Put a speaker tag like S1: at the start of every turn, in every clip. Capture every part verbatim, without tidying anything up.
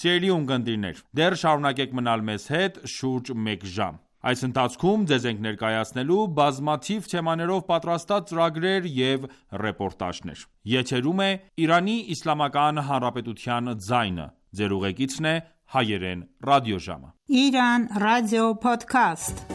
S1: Սիրելի ունկնդիրներ, դեռ շարունակեք մնալ մեզ հետ շուրջ մեկ ժամ։ Այս ընթացքում ձեզ ենք ներկայացնելու բազմաթիվ թեմաներով պատրաստած ծրագրեր և ռեպորտաժներ։ Եթերում է Իրանի Իսլամական Հանրապետության ձայնը։ Ձեր ուղեկիցն է Հայերեն ռադիոժամը։
S2: Iran Radio Podcast.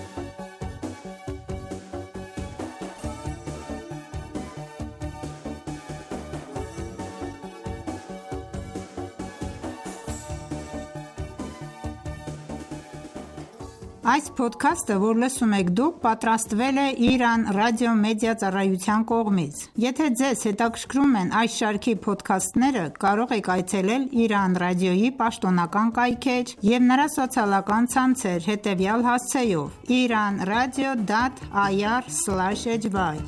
S2: Այս փոդքասթը, որ լսում եք դուք, պատրաստվել է Iran Radio Media ծառայության կողմից։ Եթե ձեզ հետաքրքրում են այս շարքի փոդքասթները, կարող եք այցելել Iran Radio-ի պաշտոնական կայքէջ և նրա սոցիալական ցանցեր հետևյալ հասցեով՝ iran radio dot i r slash h y։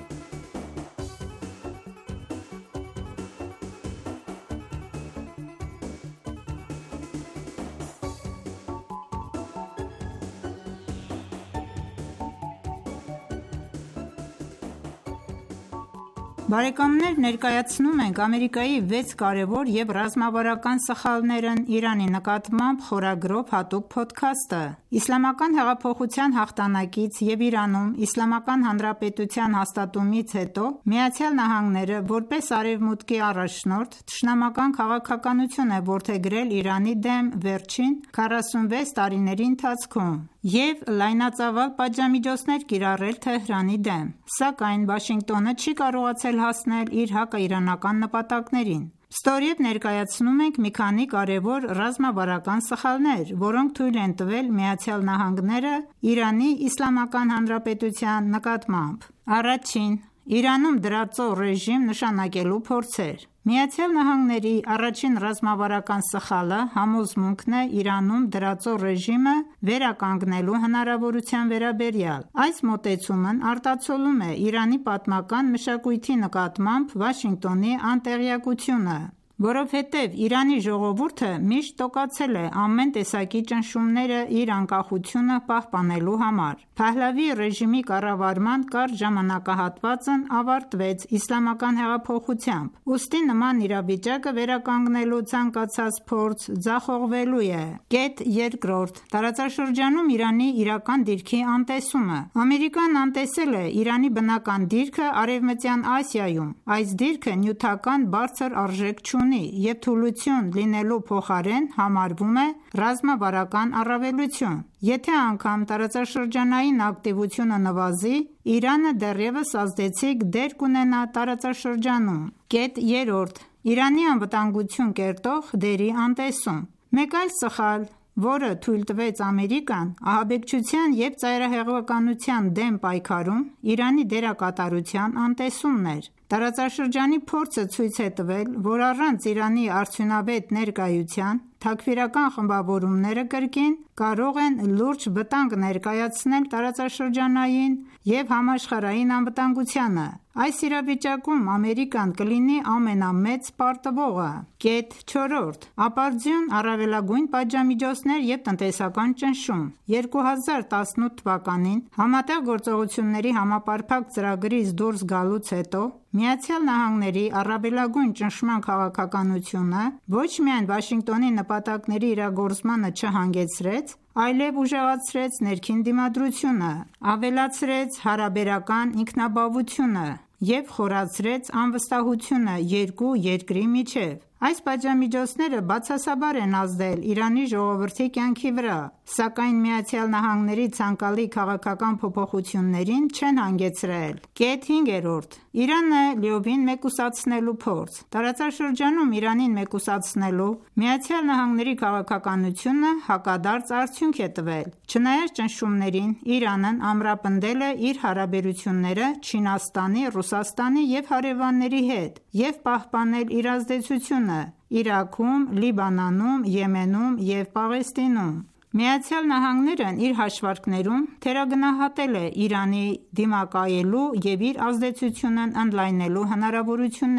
S2: Բարեկամներ, ներկայացնում ենք Ամերիկայի վեց կարևոր և ռազմավարական սխալներն Իրանի նկատմամբ խորագրով հատուկ փոդքասթը։ Իսլամական հեղափոխության հաղթանակից և Իրանում Իսլամական Հանրապետության հաստատումից հետո Միացյալ Նահանգները, որպես Արևմուտքի առաջնորդ, թշնամական քաղաքականություն է որդեգրել Իրանի դեմ վերջին քառասունվեց տարիների ընթացքում և լայնածավալ պատժամիջոցներ կիրառել Թեհրանի դեմ, սակայն Վաշինգտոնը չի կարողացել հասնել իր հակաիրանական նպատակներին։ Ստորև ներկայացնում ենք մի քանի կարևոր ռազմավարական սխալներ, որոնք թույլ են տվել Միացյալ Նահանգները Իրանի Իսլամական Հանրապետության նկատմամբ։ Առաջին՝ Իրանում դրածո ռեժիմ նշանակելու փորձեր։ Միացյալ Նահանգների առաջին ռազմավարական սխալը համոզմունքն է Իրանում դրածո ռեժիմը վերականգնելու հնարավորության վերաբերյալ։ Այս մոտեցումն արտացոլում է Իրանի պատմական մշակույթի նկատմամբ Վաշինգտոնի անտեղյակությունը, որովհետև Իրանի ժողովուրդը միշտ տոկացել է ամեն տեսակի ճնշումները իր անկախությունը պահպանելու համար։ Փահլավի ռեժիմի կառավարման կարճ ժամանակահատվածն ավարտվեց իսլամական հեղափոխությամբ, ուստի նման իրավիճակը վերականգնելու ցանկացած փորձ ձախողվելու է։ Կետ երկրորդ՝ տարածաշրջանում Իրանի իրական դիրքի անտեսումը։ Ամերիկան անտեսել է Իրանի բնական դիրքը Արևմտյան Ասիայում։ Այս դիրքը նյութական բարձր արժեք չունի և թուլություն լինելու փոխարեն համարվում է ռազմավարական առավելություն։ Եթե անգամ տարածաշրջանային ակտիվությունը նվազի, Իրանը դեռևս ազդեցիկ դեր կունենա տարածաշրջանում։ Կետ երրորդ՝ Իրանի անվտանգություն կերտող դերի անտեսում։ Մեկ այլ սխալ, որը թույլ տվեց Ամերիկան ահաբեկչության և ծայրահեղականության դեմ պայքարում, Իրանի դերակատարության անտեսումն էր։ Տարածաշրջանի փորձը ցույց է տվել, որ առանց Իրանի արդյունավետ ներկայության, թաքֆիրական խմբավորումները կրկին կարող են լուրջ վտանգ ներկայացնել տարածաշրջանային և համաշխարհային անվտանգությանը։ Այս իրավիճակում Ամերիկան կլինի ամենամեծ պարտվողը։ Կետ չորրորդ՝ ապարդյուն առավելագույն պատժամիջոցներ և տնտեսական ճնշում։ երկու հազար տասնութ թվականին Համատեղ գործողությունների համապարփակ ծրագրից դուրս գալուց հետո Միացյալ Նահանգների առավելագույն ճնշման քաղաքականությունը ոչ միայն Վաշինգտոնի նպատակների իրագործմանը չհանգեցրեց, այլև ուժեղացրեց ներքին դիմադրությունը, ավելացրեց հարաբերական ինքնաբավությունը և խորացրեց անվստահությունը երկու երկրի միջև։ Այս պատժամիջոցները բացասաբար են ազդել Իրանի ժողովրդի կյանքի վրա, սակայն Միացյալ Նահանգների ցանկալի քաղաքական փոփոխություններին չեն հանգեցրել։ Կետ հինգերորդ՝ Իրանը լիովին մեկուսացնելու փորձ։ Տարածաշրջանում Իրանին մեկուսացնելու Միացյալ Նահանգների քաղաքականությունը հակադարձ արդյունք է տվել։ Չնայած ճնշումներին, Իրանն ամրապնդել է իր հարաբերությունները Չինաստանի, Ռուսաստանի և հարևանների հետ և պահպանել իր ազդեցությունը Իրաքում, Լիբանանում, Եմենում և Պաղեստինում։ Միացյալ Նահանգներն իր հաշվարկներում թերագնահատել է Իրանի դիմակայելու և իր ազդեցությունն ընդլայնելու հնարավորությունները։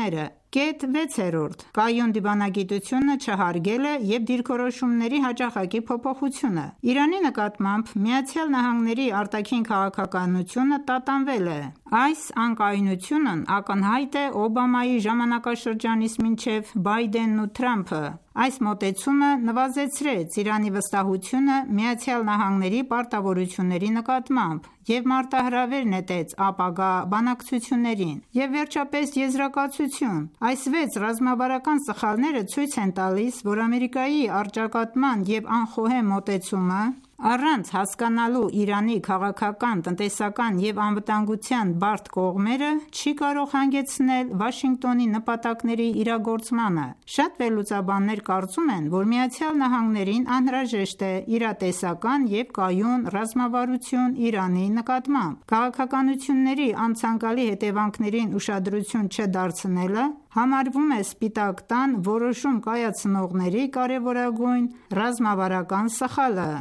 S2: Կետ վեցերորդ. Կայուն դիվանագիտությունը չհարգելը և դիրքորոշումների հաճախակի փոփոխությունը։ Իրանի նկատմամբ Միացյալ Նահանգների արտաքին քաղաքականությունը տատանվել է։ Այս անկայունությունն ակնհայտ է Օբամայի ժամանակաշրջանից մինչև Բայդենն ու Թրամփը։ Այս մոտեցումը նվազեցրեց Իրանի վստահությունը Միացյալ Նահանգների պարտավորությունների նկատմամբ և մարտահրավեր նետեց ապագա բանակցություններին։ Եվ վերջապես եզրակացություն. այս վեց ռազմավարական սխալները ցույց են տալիս, որ Ամերիկայի առճակատման և անխոհեմ մոտեցումը առանց հասկանալու Իրանի քաղաքական, տնտեսական և անվտանգության բարդ կողմերը չի կարող հանգեցնել Վաշինգտոնի նպատակների իրագործմանը։ Շատ վերլուծաբաններ կարծում են, որ Միացյալ Նահանգներին անհրաժեշտ է իրատեսական և կայուն ռազմավարություն Իրանի նկատմամբ։ Քաղաքականությունների անցանկալի հետևանքներին ուշադրություն չդարձնելը համարվում է Սպիտակ տան որոշում կայացնողների կարևորագույն ռազմավարական սխալը։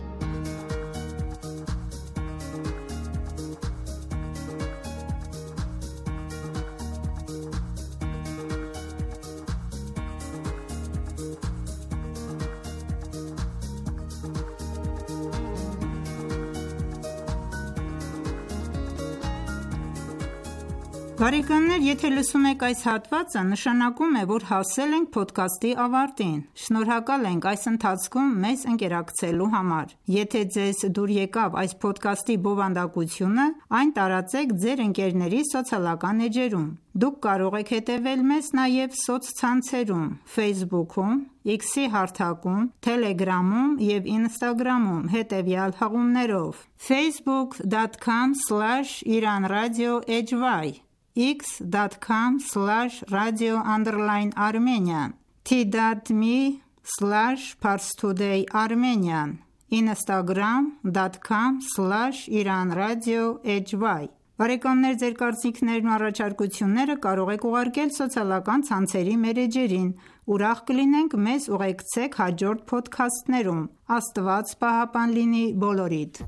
S2: Բարեկամներ, եթե լսում եք այս հատվածը, նշանակում է, որ հասել ենք փոդքասթի ավարտին։ Շնորհակալ ենք այս ընթացքում մեզ ընկերակցելու համար։ Եթե ձեզ դուր եկավ այս փոդքասթի բովանդակությունը, այն տարածեք ձեր ընկերների սոցիալական էջերում։ Դուք կարող եք հետևել մեզ նաև սոցցանցերում՝ Facebook-ում, X-ի հարթակում, Telegram-ում և Instagram-ում հետևյալ հղումներով՝ facebook dot com slash iranradio.hy, x dot com slash radio underline armenian, t.me slash parstoday.armenian, instagram dot com slash iranradio.hy։ Բարեկամներ, ձեր կարծիքներն ու առաջարկությունները կարող եք ուղարկել սոցիալական ցանցերի մեր էջերին։ Ուրախ կլինենք մեզ ուղեկցեք հաջորդ փոդքասթներում։ Աստված պահապան լինի բոլորիդ։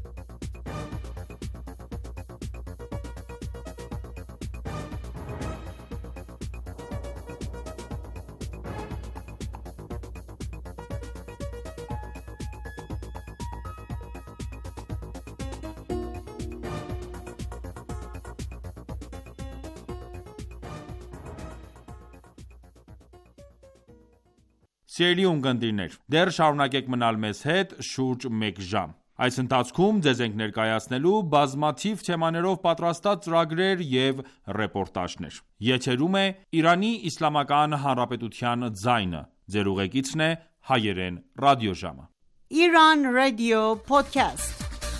S1: Սիրելի ունկնդիրներ, դեռ շարունակեք մնալ մեզ հետ շուրջ մեկ ժամ։ Այս ընթացքում ձեզ ենք ներկայացնելու բազմաթիվ թեմաներով պատրաստած ծրագրեր և ռեպորտաժներ։ Եթերում է Իրանի Իսլամական Հանրապետության ձայնը։ Ձեր ուղեկիցն է հայերեն ռադիոժամը։
S3: Iran Radio Podcast։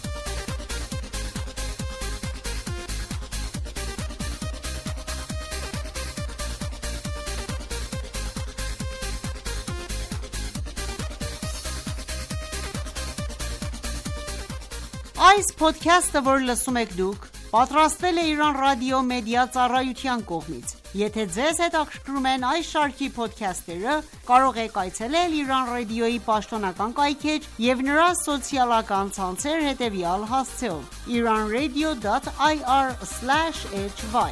S3: Այս փոդքասթը, որ լսում եք դուք, պատրաստվել է Iran Radio Media ծառայության կողմից։ Եթե ձեզ հետաքրքրում են այս շարքի փոդքասթերը, կարող եք այցելել Iran Radio-ի պաշտոնական կայքէջ և նրա սոցիալական ցանցեր հետևյալ հասցեով՝ iranradio dot i r slash h y։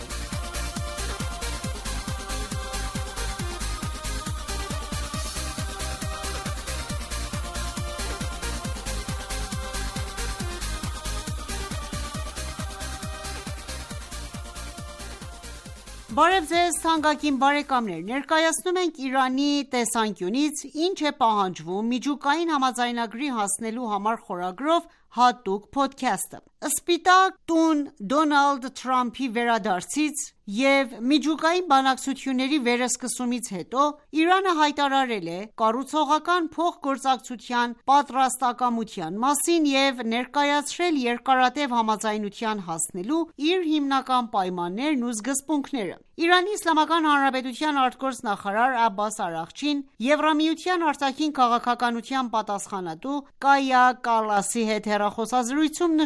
S3: Բարև ձեզ թանկագին բարեկամներ, ներկայացնում ենք Իրանի տեսանկյունից ինչ է պահանջվում միջուկային համաձայնագրի հասնելու համար խորագրով հատուկ փոդքասթը։ Սպիտակ տուն Դոնալդ Թրամփի վերադարձից և միջուկային բանակցությունների վերսկսումից հետո Իրանը հայտարարել է կառուցողական փոխգործակցության պատրաստակամության մասին և ներկայացրել երկարատև համաձայնության հասնելու իր հիմնական պայմաններն ու սկզբունքները։ Իրանի Իսլամական Հանրապետության արտգործնախարար Աբբաս Արաղչին Եվրամիության արտաքին քաղաքականության պատասխանատու Կայա Կալասի հետ հեռախոսազրույցում նշել է,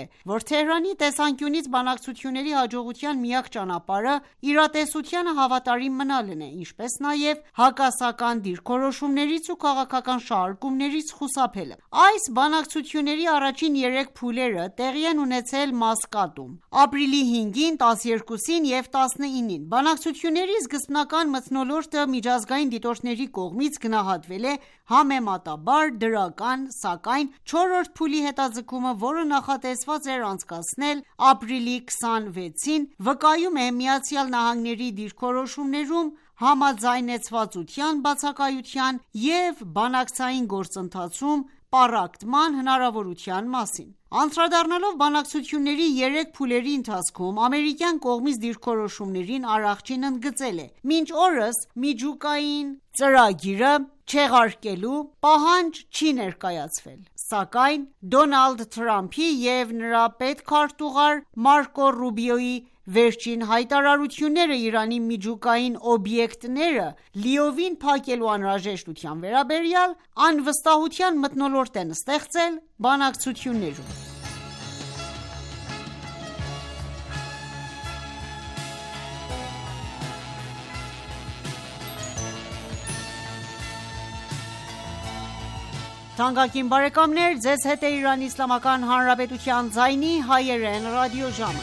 S3: որ Թեհրանի տեսանկյունից բանակցությունների հաջողության միակ ճանապարհը իրատեսությանը հավատարիմ մնալն է, ինչպես նաև հակասական դիրքորոշումներից ու քաղաքական շահարկումներից խուսափելը։ Այս բանակցությունների առաջին երեք փուլերը տեղի են ունեցել Մասկատում՝ ապրիլի հինգին, տասներկուսին և տասնինին։ Բանակցությունների սկզբնական մթնոլորտը միջազգային դիտորդների կողմից գնահատվել է համեմատաբար դրական, սակայն չորրորդ փուլի հետաձգումը, որը նախատեսված էր անցկացնել ապրիլի քսանվեցին, վկայում է ԱՄՆ-ի դիրքորոշումներում համաձայնեցվածության բացակայության և բանակցային գործընթացում պառակտման հնարավորության մասին։ Անդրադառնալով բանակցությունների երեք փուլերի ընթացքում ամերիկյան կողմից դիրքորոշումներին, Արաղչին ընդգծել է. «Մինչ օրս միջուկային ծրագիրը չեղարկելու պահանջ չի ներկայացվել, սակայն Դոնալդ Թրամփի և նրա պետքարտուղար Մարկո Ռուբիոյի վերջին հայտարարությունները Իրանի միջուկային օբյեկտները լիովին փակելու անհրաժեշտության վերաբերյալ անվստահության մթնոլորտ են ստեղծել բանակցություններում»։ Թանկագին բարեկամներ, ձեզ հետ է Իրանի Իսլամական Հանրապետության ձայնի հայերեն ռադիոժամը։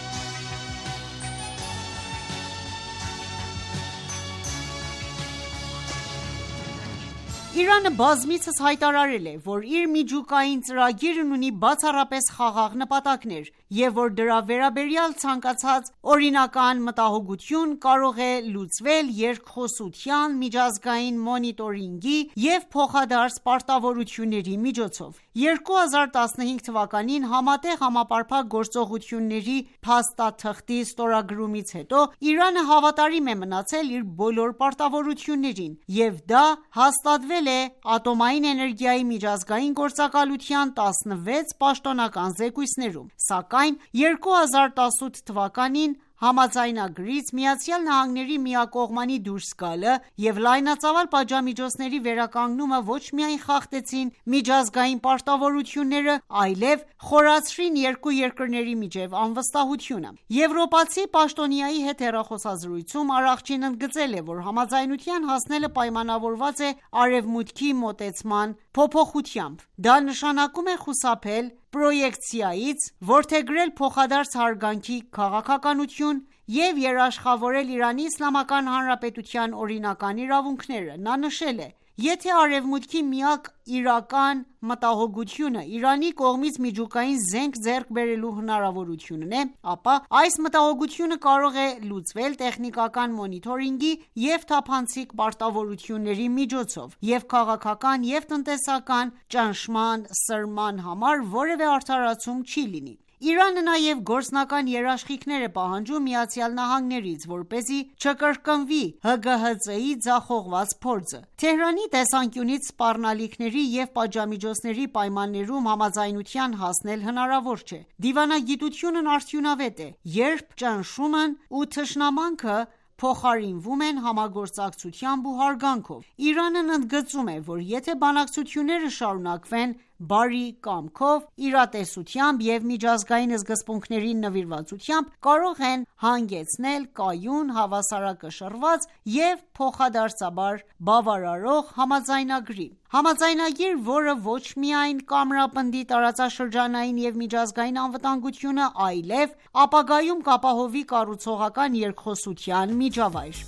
S3: Իրանը բազմիցս հայտարարել է, որ իր միջուկային ծրագիրն ունի բացառապես խաղաղ նպատակներ և որ դրա վերաբերյալ ցանկացած օրինական մտահոգություն կարող է լուծվել երկխոսության, միջազգային մոնիտորինգի և փոխադարձ պարտավորությունների միջոցով։ երկու հազար տասնհինգ թվականին Համատեղ համապարփակ գործողությունների փաստաթղթի ստորագրումից հետո Իրանը հավատարիմ է մնացել իր բոլոր պարտավորություններին, և դա հաստատվել է ատոմային էներգիայի միջազգային գործակալության տասնվեց պաշտոնական զեկույցներում, սակայն երկու հազար տասութ թվականին համաձայնագրից ԱՄՆ-ի միակողմանի դուրս գալը և լայնածավալ պատժամիջոցների վերականգնումը ոչ միայն խախտեցին միջազգային պարտավորությունները, այլև խորացրին երկու երկրների միջև անվստահությունը։ Եվրոպացի պաշտոնյայի հետ հեռախոսազրույցում Արաղչին ընդգծել է, որ համաձայնության հասնելը պայմանավորված է Արևմուտքի մոտեցման փոփոխությամբ։ Դա նշանակում է խուսափել պրոյեկցիայից, որդեգրել փոխադարձ հարգանքի քաղաքականություն և երաշխավորել Իրանի Իսլամական Հանրապետության օրինական իրավունքները։ Նա նշել է. «Եթե Արևմուտքի միակ իրական մտահոգությունը Իրանի կողմից միջուկային զենք ձեռք բերելու հնարավորությունն է, ապա այս մտահոգությունը կարող է լուծվել տեխնիկական մոնիտորինգի և թափանցիկ պարտավորությունների միջոցով, և քաղաքական և տնտեսական ճնշման սրման համար որևէ արդարացում չի լինի»։ Իրանը նաև գործնական երաշխիքներ է պահանջում ԱՄՆ-ից, որպեսզի չկրկնվի Հ G H C-ի ձախողված փորձը։ Թեհրանի տեսանկյունից սպառնալիքների և պատժամիջոցների պայմաններում համաձայնության հասնել հնարավոր չէ։ Դիվանագիտությունն արդյունավետ է, երբ ճնշումն ու թշնամանքը փոխարինվում են համագործակցությամբ ու հարգանքով։ Իրանն ընդգծում է, որ եթե բանակցությունները շարունակվեն բարի կամքով, իրատեսությամբ և միջազգային սկզբունքներին նվիրվածությամբ, կարող են հանգեցնել կայուն, հավասարակշռված և փոխադարձաբար բավարարող համաձայնագրի։ Համաձայնագիր, որը ոչ միայն կամրապնդի տարածաշրջանային և միջազգային անվտանգությունը, այլև ապագայում կապահովի կառուցողական երկխոսության միջավայր։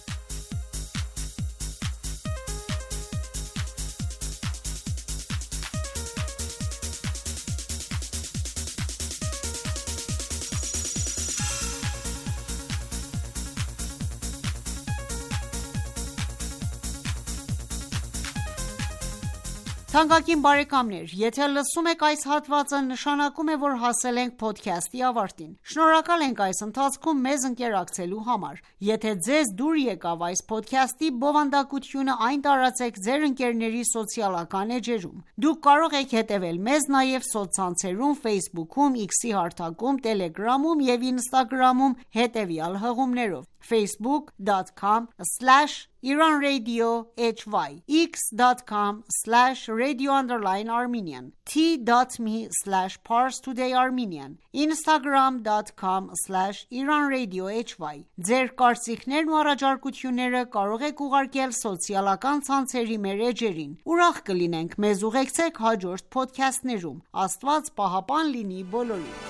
S3: Թանկագին բարեկամներ, եթե լսում եք այս հատվածը, նշանակում է, որ հասել ենք փոդքասթի ավարտին։ Շնորհակալ ենք այս ընթացքում մեզ ընկերակցելու համար։ Եթե ձեզ դուր եկավ այս փոդքասթի բովանդակությունը, այն տարածեք ձեր ընկերների սոցիալական էջերում։ Դուք կարող եք հետևել մեզ նաև սոցցանցերում Facebook-ում, X-ի հարթակում, Telegram-ում և Instagram-ում հետևյալ հղումներով՝ facebook dot com slash Iran Radio H Y, x dot com slash radio underline Armenian, t.me slash Pars Today Armenian, instagram dot com slash Iran Radio H Y. Ձեր կարծիքներն ու առաջարկությունները կարող եք ուղարկել սոցիալական ցանցերի մեր էջերին։ Ուրախ կլինենք մեզ ուղեկցեք հաջորդ փոդքասթներում։ Աստված պահապան լինի բոլորին։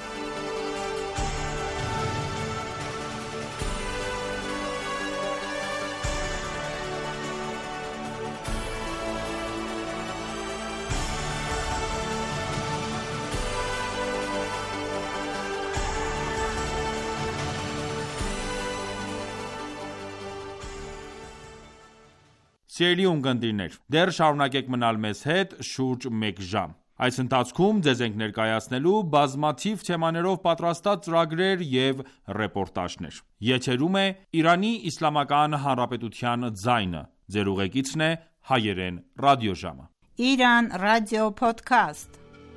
S1: Սիրելի ունկնդիրներ, դեռ շարունակեք մնալ մեզ հետ շուրջ մեկ ժամ։ Այս ընթացքում ձեզ ենք ներկայացնելու բազմաթիվ թեմաներով պատրաստած ծրագրեր և ռեպորտաժներ։ Եթերում է Իրանի Իսլամական Հանրապետության ձայնը։ Ձեր ուղեկիցն է հայերեն ռադիոժամը։
S2: Iran Radio Podcast.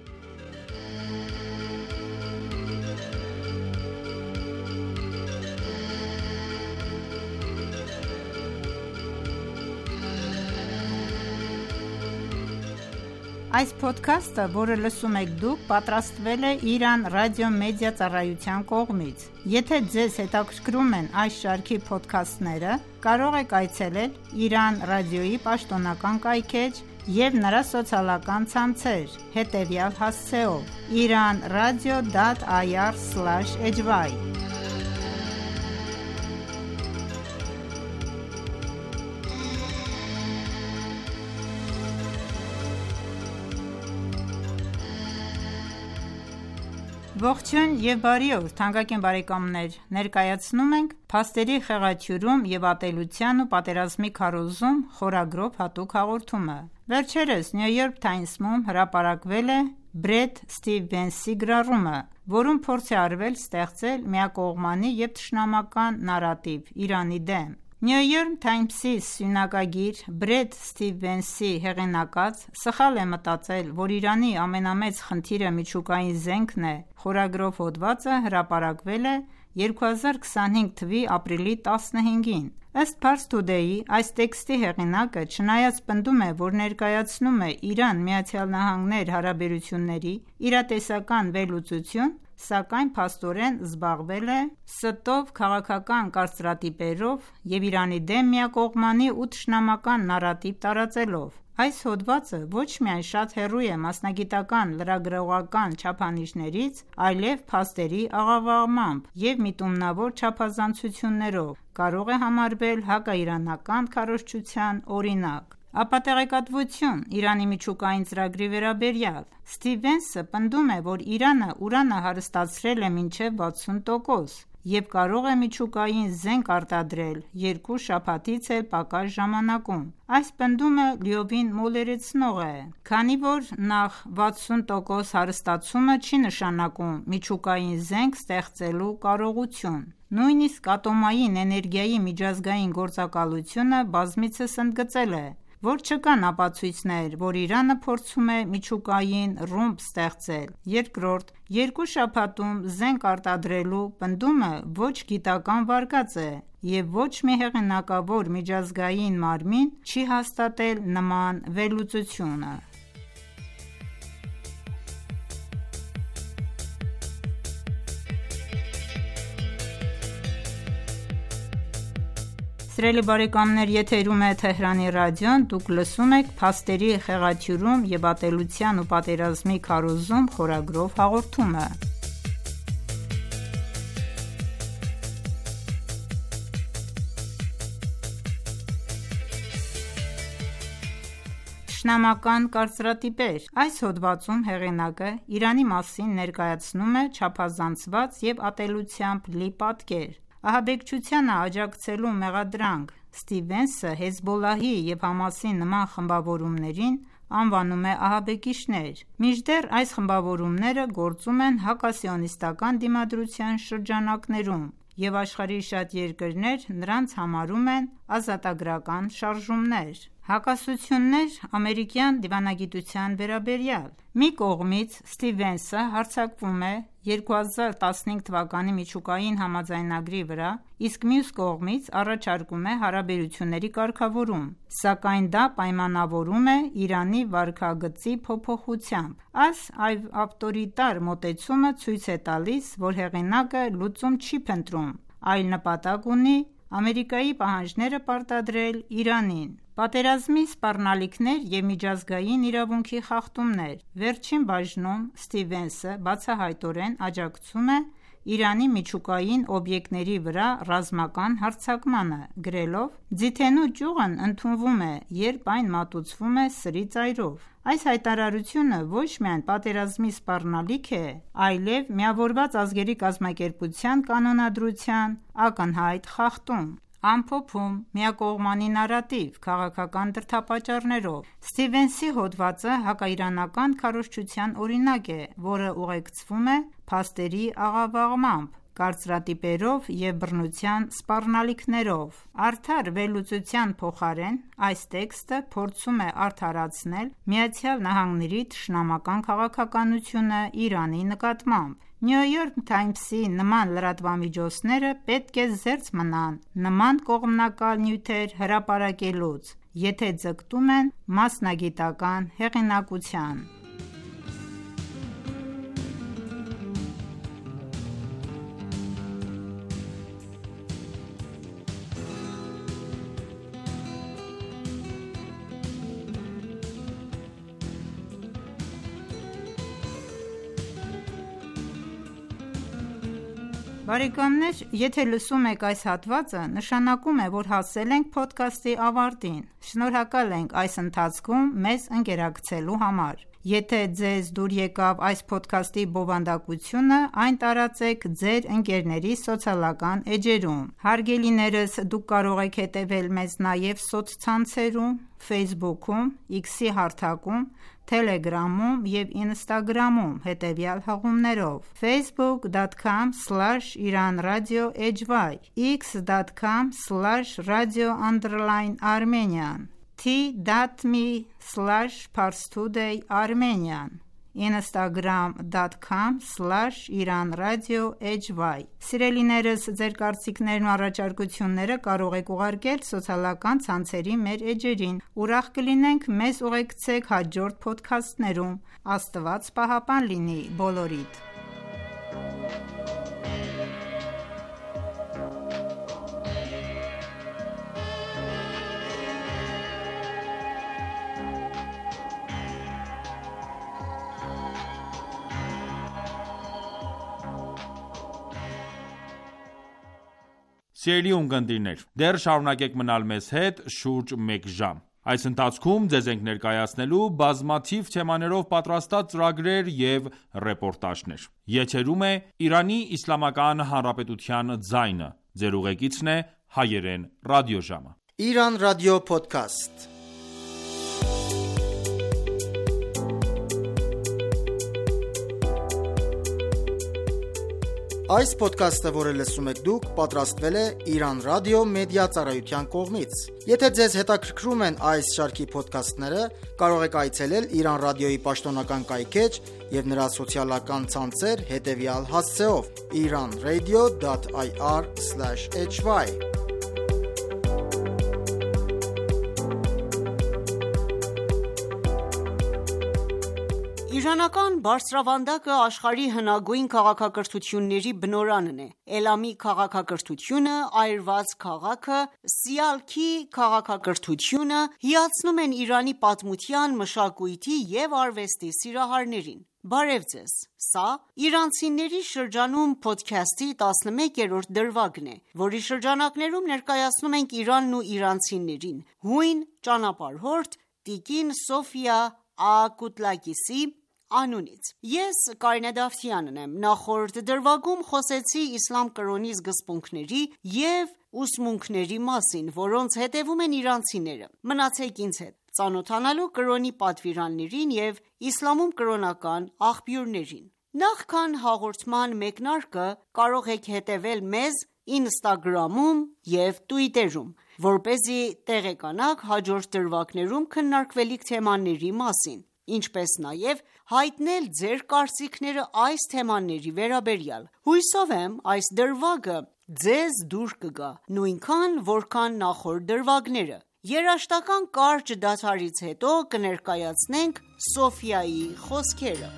S2: Այս փոդքասթը, որը լսում եք դուք, պատրաստվել է Iran Radio Media ծառայության կողմից։ Եթե ձեզ հետաքրքրում են այս շարքի փոդքասթները, կարող եք այցելել Iran Radio-ի պաշտոնական կայքէջ և նրա սոցիալական ցանցեր, հետևյալ հասցեով՝ iran radio dot i r slash h y։ Ողջույն և բարի օր, թանկագին բարեկամներ, ներկայացնում ենք «Փաստերի խեղաթյուրում և ատելության ու պատերազմի քարոզում» խորագրով հատուկ հաղորդումը։ Վերջերս New York Times-ում հրապարակվել է Բրեդ Ստիվենսի գրառումը, որում փորձ է արվել ստեղծել միակողմանի և թշնամական նարատիվ Իրանի դեմ։ New York Times-ի սյունակագիր Բրեդ Ստիվենսի հեղինակած «Սխալ է մտածել, որ Իրանի ամենամեծ խնդիրը միջուկային զենքն է» խորագրով հոդվածը հրապարակվել է երկու հազար քսանհինգ թվականի ապրիլի տասնհինգին։ Ըստ Pars Today-ի, այս տեքստի հեղինակը, չնայած պնդում է, որ ներկայացնում է Իրան-Միացյալ Նահանգներ հարաբերությունների իրատեսական վերլուծություն, սակայն փաստորեն զբաղվել է ստով քաղաքական կարծրատիպերով և Իրանի դեմ միակողմանի ու թշնամական նարատիվ տարածելով։ Այս հոդվածը ոչ միայն շատ հեռու է մասնագիտական լրագրողական չափանիշներից, այլև փաստերի աղավաղմամբ և միտումնավոր չափազանցություններով կարող է համարվել հակաիրանական քարոզչության օրինակ։ Ապատեղեկատվություն Իրանի միջուկային ծրագրի վերաբերյալ Ստիվենսը պնդում է, որ Իրանը ուրանը հարստացրել է մինչև վաթսուն տոկոս և կարող է միջուկային զենք արտադրել երկու շաբաթից էլ պակաս ժամանակում։ Այս պնդումը լիովին մոլորեցնող է, քանի որ նախ վաթսուն տոկոս հարստացումը չի նշանակում միջուկային զենք ստեղծելու կարողություն։ Նույնիսկ ատոմային էներգիայի միջազգային գործակալությունը բազմիցս ընդգծել է, որ չկան ապացույցներ, որ Իրանը փորձում է միջուկային ռումբ ստեղծել։ Երկրորդ, երկու շաբաթում զենք արտադրելու պնդումը ոչ գիտական վարկած է և ոչ մի հեղինակավոր միջազգային մարմին չի հաստատել նման վերլուծությունը։ Սիրելի բարեկամներ, եթերում է Թեհրանի ռադիոն, դուք լսում եք «Փաստերի խեղաթյուրում և ատելության ու պատերազմի քարոզում» խորագրով հաղորդումը։ Թշնամական կարծրատիպեր։ Այս հոդվածում հեղինակը Իրանի մասին ներկայացնում է չափազանցված և ատելությամբ լի պատկեր։ Ահաբեկչությանը աջակցելու մեղադրանք Ստիվենսը Հեզբոլլահի և Համասի նման խմբավորումներին անվանում է ահաբեկիչներ, մինչդեռ այս խմբավորումները գործում են հակասիոնիստական դիմադրության շրջանակներում, և աշխարհի շատ երկրներ նրանց համարում են ազատագրական շարժումներ, հակասություններ ամերիկյան դիվանագիտության վերաբերյալ։ Մի կողմից Սթիվենսը հարձակվում է երկու հազար տասնհինգ թվականի միջուկային համաձայնագրի վրա, իսկ մյուս կողմից առաջարկում է հարաբերությունների կարգավորում, սակայն դա պայմանավորում է Իրանի վարքագծի փոփոխությամբ։ Այս ավտորիտար մոտեցումը ցույց է տալիս, որ հեղինակը լուծում չի փնտրում, այլ նպատակ ունի Ամերիկայի պահանջները պարտադրել Իրանին։ Պատերազմի սպառնալիքներ և միջազգային իրավունքի խախտումներ։ Վերջին բաժնում Սթիվենսը բացահայտորեն աջակցում է Իրանի միջուկային օբյեկտների վրա ռազմական հարձակմանը, գրելով. «Ձիթենու ճյուղն ընդունվում է, երբ այն մատուցվում է սրի ծայրով»։ Այս հայտարարությունը ոչ միայն պատերազմի սպառնալիք է, այլև Միավորված ազգերի կազմակերպության կանոնադրության ակնհայտ խախտում, ամփոփում, միակողմանի նարատիվ քաղաքական դրդապատճառներով։ Սթիվենսի հոդվածը հակաիրանական քարոզչության օրինակ է, որը ուղեկցվում է փաստերի աղավաղմամբ, կարծրատիպերով և բռնության սպառնալիքներով։ Արդար վերլուծության փոխարեն այս տեքստը փորձում է արդարացնել ԱՄՆ-ի թշնամական քաղաքականությունը Իրանի նկատմամբ։ New York Times-ի նման լրատվամիջոցները պետք է զերծ մնան նման կողմնակալ նյութեր հրապարակելուց, եթե ձգտում են մասնագիտական հեղինակության։ Բարեկամներ, եթե լսում եք այս հատվածը, նշանակում է, որ հասել ենք փոդքասթի ավարտին։ Շնորհակալ ենք այս ընթացքում մեզ ընկերակցելու համար։ Եթե ձեզ դուր եկավ այս փոդքասթի բովանդակությունը, այն տարածեք ձեր ընկերների սոցիալական էջերում։ Հարգելիներս, դուք կարող եք հետևել մեզ նաև սոցցանցերում, Facebook-ում, X-ի հարթակում, Telegram-ում և Instagram-ում հետևյալ հղումներով. facebook dot com slash iran radio h y, x dot com slash radio underline armenian, t dot m e slash parstoday armenian, instagram dot com slash iran radio h y։ Սիրելիներս, ձեր կարծիքներն ու առաջարկությունները կարող եք ուղարկել սոցիալական ցանցերի մեր էջերին։ Ուրախ կլինենք մեզ ուղեկցեք հաջորդ փոդքասթներում։ Աստված պահապան լինի բոլորիդ։
S1: Սիրելի ունկնդիրներ, դեռ շարունակեք մնալ մեզ հետ շուրջ մեկ ժամ։ Այս ընթացքում ձեզ ենք ներկայացնելու բազմաթիվ թեմաներով պատրաստած ծրագրեր և ռեպորտաժներ։ Եթերում է Իրանի Իսլամական Հանրապետության ձայնը։ Ձեր ուղեկիցն է հայերեն ռադիոժամը։
S4: Iran Radio Podcast։ Այս ոդքասթը, որը լսում եք դուք, պատրաստվել է Iran Radio Media ծառայության կողմից։ Եթե ձեզ հետաքրքրում են այս շարքի ոդքասթները, կարող եք այցելել Iran Radio-ի պաշտոնական կայքէջ և նրա սոցիալական ցանցեր հետևյալ հասցեով՝ iran radio dot i r slash h y։
S3: Իրանական բարձրավանդակը աշխարհի հնագույն քաղաքակրթությունների բնօրանն է։ Էլամի քաղաքակրթությունը, այրված քաղաքը, Սիալքի քաղաքակրթությունը հիացնում են Իրանի պատմության, մշակույթի և արվեստի սիրահարներին։ Բարև ձեզ։ Սա Իրանցիների շրջանում փոդքասթի տասնմեկերորդ դրվագն է, որի շրջանակներում ներկայացնում ենք Իրանն ու իրանցիներին։ Հույն ճանապարհորդ տիկին Սոֆիա Ակուտլակիսի անունից։ Ես Կարինե Դավթյանն եմ։ Նախորդ դրվագում խոսեցի իսլամ կրոնի սկզբունքների և ուսմունքների մասին, որոնց հետևում են իրանցիները։ Մնացեք ինձ հետ, ծանոթանալու կրոնի պատվիրաններին և իսլամում կրոնական աղբյուրներին։ Նախքան հաղորդման մեկնարկը կարող եք հետևել մեզ Instagram-ում և Twitter-ում։ որպեսզի տեղեկանաք հաջորդ դրվագներում քննարկվելիք թեմաների մասին, ինչպես նաև հայտնել ձեր կարծիքները այս թեմաների վերաբերյալ։ Հուսով եմ այս դրվագը ձեզ դուր կգա, նույնքան որքան նախորդ դրվագները։ Երաժշտական կարճ դադարից հետո կներկայացնենք Սոֆիայի խոսքերը։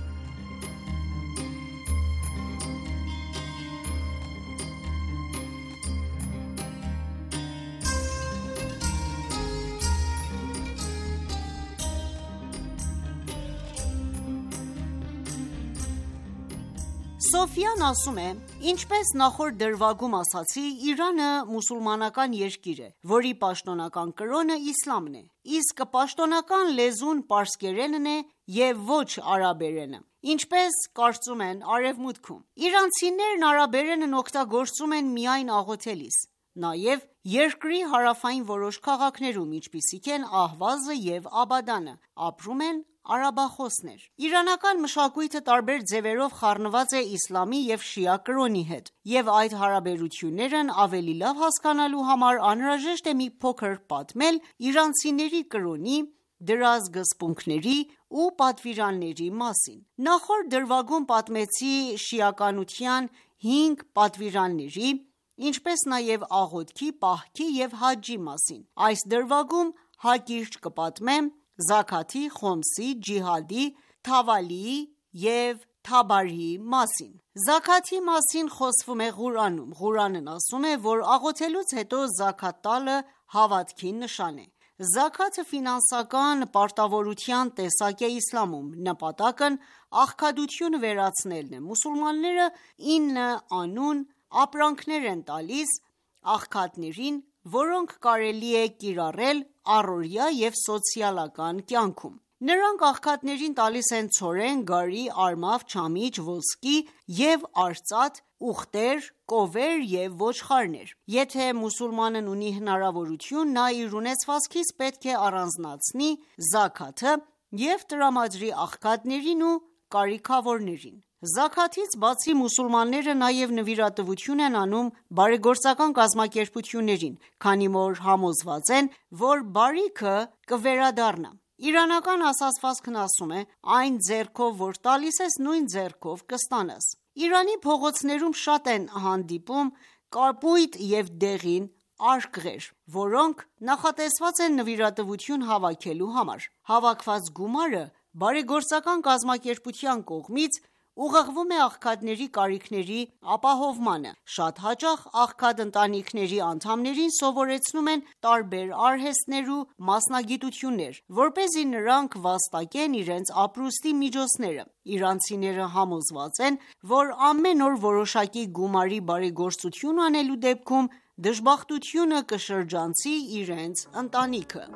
S3: Սոֆիան ասում է. «Ինչպես նախորդ դրվագում ասացի, Իրանը մուսուլմանական երկիր է, որի պաշտոնական կրոնը իսլամն է, իսկ պաշտոնական լեզուն պարսկերենն է և ոչ արաբերենը, ինչպես կարծում են արևմուտքում։ Իրանցիներն արաբերենն օգտագործում են միայն աղոթելիս, նաև երկրի հարավային որոշ քաղաքներում, ինչպիսիք են Ահվազը և Աբադանը, ապրում են արաբախոսներ։ Իրանական մշակույթը տարբեր ձևերով խառնված է իսլամի և շիա կրոնի հետ, և այդ հարաբերություններն ավելի լավ հասկանալու համար անհրաժեշտ է մի փոքր պատմել իրանցիների կրոնի, դրա սկզբունքների ու պատվիրանների մասին։ Նախորդ դրվագում պատմեցի շիականության հինգ պատվիրանների, ինչպես նաև աղոթքի, պահքի և հաջջի մասին։ Այս դրվագում հակիրճ կպատմեմ զաքաթի, խոմսի, ջիհադի, թավալիի և թաբարիի մասին։ Զաքաթի մասին խոսվում է Ղուրանում։ Ղուրանն ասում է, որ աղոթելուց հետո զաքաթ տալը հավատքի նշան է։ Զաքաթը ֆինանսական պարտավորության տեսակ է իսլամում։ Նպատակն աղքատությունը վերացնելն է։ Մուսուլմանները ինը անուն ապրանքներ են տալիս աղքատներին, որոնք կարելի է կիրառել առօրյա և սոցիալական կյանքում։ Նրանք աղքատներին տալիս են ցորեն, գարի, արմավ, չամիչ, ոսկի և արծաթ, ուղտեր, կովեր և ոչխարներ։ Եթե մուսուլմանն ունի հնարավորություն, նա իր ունեցվածքից պետք է առանձնացնի զաքաթը և տրամադրի աղքատներին ու կարիքավորներին։ Զաքաթից բացի մուսուլմանները նաև նվիրատվություն են անում բարեգործական կազմակերպություններին, քանի որ համոզված են, որ բարիքը կվերադառնա։ Իրանական ասացվածքն ասում է. «Այն ձեռքով, որ տալիս ես, նույն ձեռքով կստանաս»։ Իրանի փողոցներում շատ են հանդիպում կապույտ և դեղին արկղեր, որոնք նախատեսված են նվիրատվություն հավաքելու համար։ Հավաքված գումարը բարեգործական կազմակերպության կողմից ուղղվում է աղքատների կարիքների ապահովմանը։ Շատ հաճախ աղքատ ընտանիքների անդամներին սովորեցնում են տարբեր արհեստներ ու մասնագիտություններ, որպեսզի նրանք վաստակեն իրենց ապրուստի միջոցները։ Իրանցիները համոզված են, որ ամեն օր որոշակի գումարի բարեգործություն անելու դեպքում դժբախտությունը կշրջանցի իրենց ընտանիքը։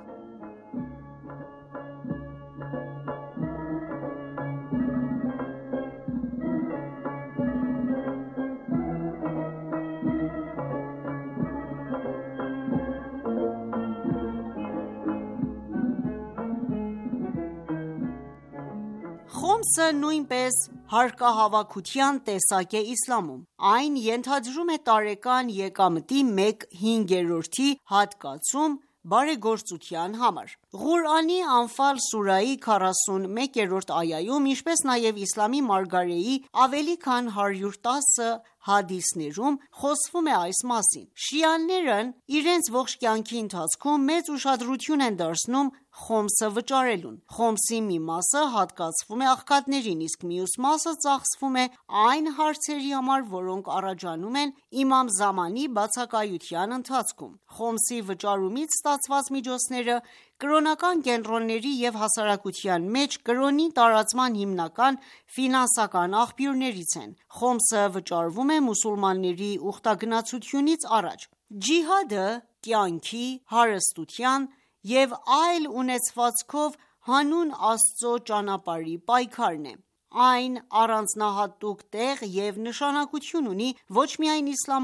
S3: Խոմսը նույնպես հարկահավաքության տեսակ է իսլամում։ Այն ենթադրում է տարեկան եկամտի մեկ հինգերորդի հատկացում բարեգործության համար։ Ղուրանի Անֆալ սուրայի քառասունմեկերորդ այայում, ինչպես նաև իսլամի մարգարեի ավելի քան հարյուր տասը հադիսներում խոսվում է այս մասին։ Շիաներն իրենց ողջ կյանքի ընթացքում մեծ ուշադրություն են դարձնում խոմսը վճարելուն։ Խոմսի մի մասը հատկացվում է աղքատներին, իսկ մյուս մասը ծախսվում է այն հարցերի համար, որոնք առաջանում են իմամ Զամանի բացակայության ընթացքում։ Խոմսի վճարումից ստացված միջոցները կրոնական կենտրոնների և հասարակության մեջ կրոնի տարածման հիմնական ֆինանսական աղբյուրներից են։ Խոմսը վճարվում է մուսուլմանների ուխտագնացությունից առաջ։ Ջիհադը կյանքի, հարստության և այլ ունեցվածքով հանուն Աստծո ճանապարհի պայքարն է։ Այն առանձնահատուկ տեղ և նշանակություն ունի ոչ միայն իսլամում,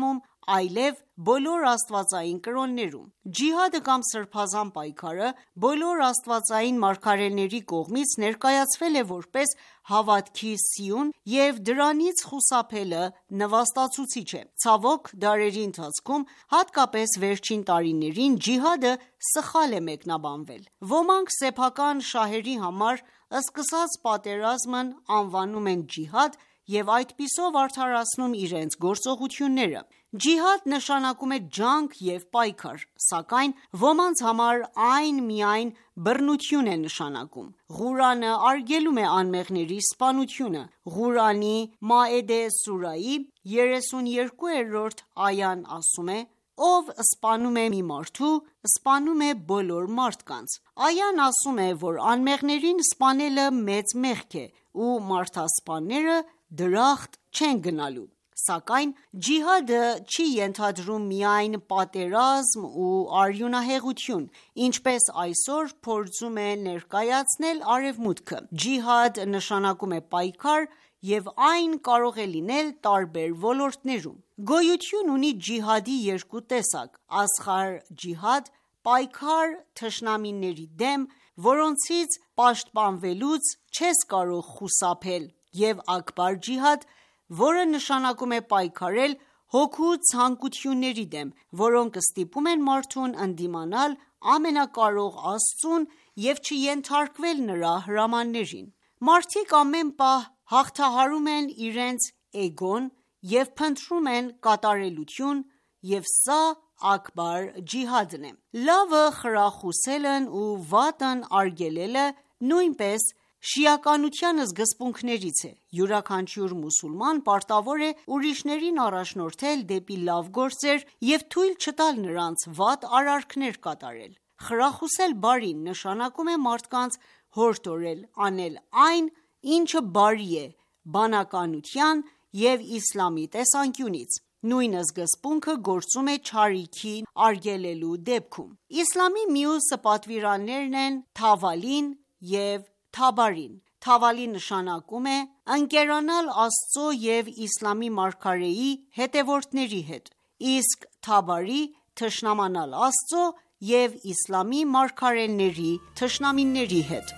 S3: այլև բոլոր աստվածային կրոններում։ Ջիհադը կամ սրբազան պայքարը բոլոր աստվածային մարգարեների կողմից ներկայացվել է որպես հավատքի սիուն և դրանից խուսափելը նվաստացուցիչ է։ Ցավոք, դարերի ընթացքում, հատկապես վերջին տարիներին, ջիհադը սխալ է մեկնաբանվել։ Ոմանք սեփական շահերի համար սկսած պատերազմն անվանում են ջիհադ և այդպիսով արդարացնում իրենց գործողությունները։ Ջիհադ նշանակում է ջանք և պայքար, սակայն ոմանց համար այն միայն բռնություն է նշանակում։ Ղուրանը արգելում է անմեղների սպանությունը։ Ղուրանի Մաեդե սուրայի երեսունյոթերորդ այան ասում է. «Ով սպանում է մի մարդու, սպանում է բոլոր մարդկանց»։ Այան ասում է, որ անմեղներին սպանելը մեծ մեղք է, ու մարդասպանները դրախտ չեն գնալու։ Սակայն ջիհադը չի ենթադրում միայն պատերազմ ու արյունահեղություն, ինչպես այսօր փորձում է ներկայացնել Արևմուտքը։ Ջիհադ նշանակում է պայքար, և այն կարող է լինել տարբեր ոլորտներում։ Գոյություն ունի ջիհադի երկու տեսակ՝ ասղար ջիհադ, պայքար թշնամիների դեմ, որոնցից պաշտպանվելուց չես կարող խուսափել, և աքբար ջիհադ, որը նշանակում է պայքարել հոգու ցանկությունների դեմ, որոնք ստիպում են մարդուն ընդդիմանալ ամենակարող Աստծուն և չենթարկվել նրա հրամաններին։ Մարդիկ ամեն պահ հաղթահարում են իրենց էգոն և փնտրում են կատարելություն, և սա աքբար ջիհադն է։ Լավը խրախուսելն ու վատն արգելելը նույնպես շիականության սկզբունքներից է։ Յուրաքանչյուր մուսուլման պարտավոր է ուրիշներին առաջնորդել դեպի լավ գործեր և թույլ չտալ նրանց վատ արարքներ կատարել։ Խրախուսել բարին նշանակում է մարդկանց հորդորել անել այն, ինչը բարի է բանականության և իսլամի տեսանկյունից։ Նույն սկզբունքը գործում է չարիքի արգելելու դեպքում։ Իսլամի մյուս պատվիրաններն են թավալին և թաբարին։ Թավալի նշանակում է ընկերանալ Աստծո և իսլամի մարգարեի հետևորդների հետ, իսկ թաբարի՝ թշնամանալ Աստծո և իսլամի մարգարեների թշնամիների հետ։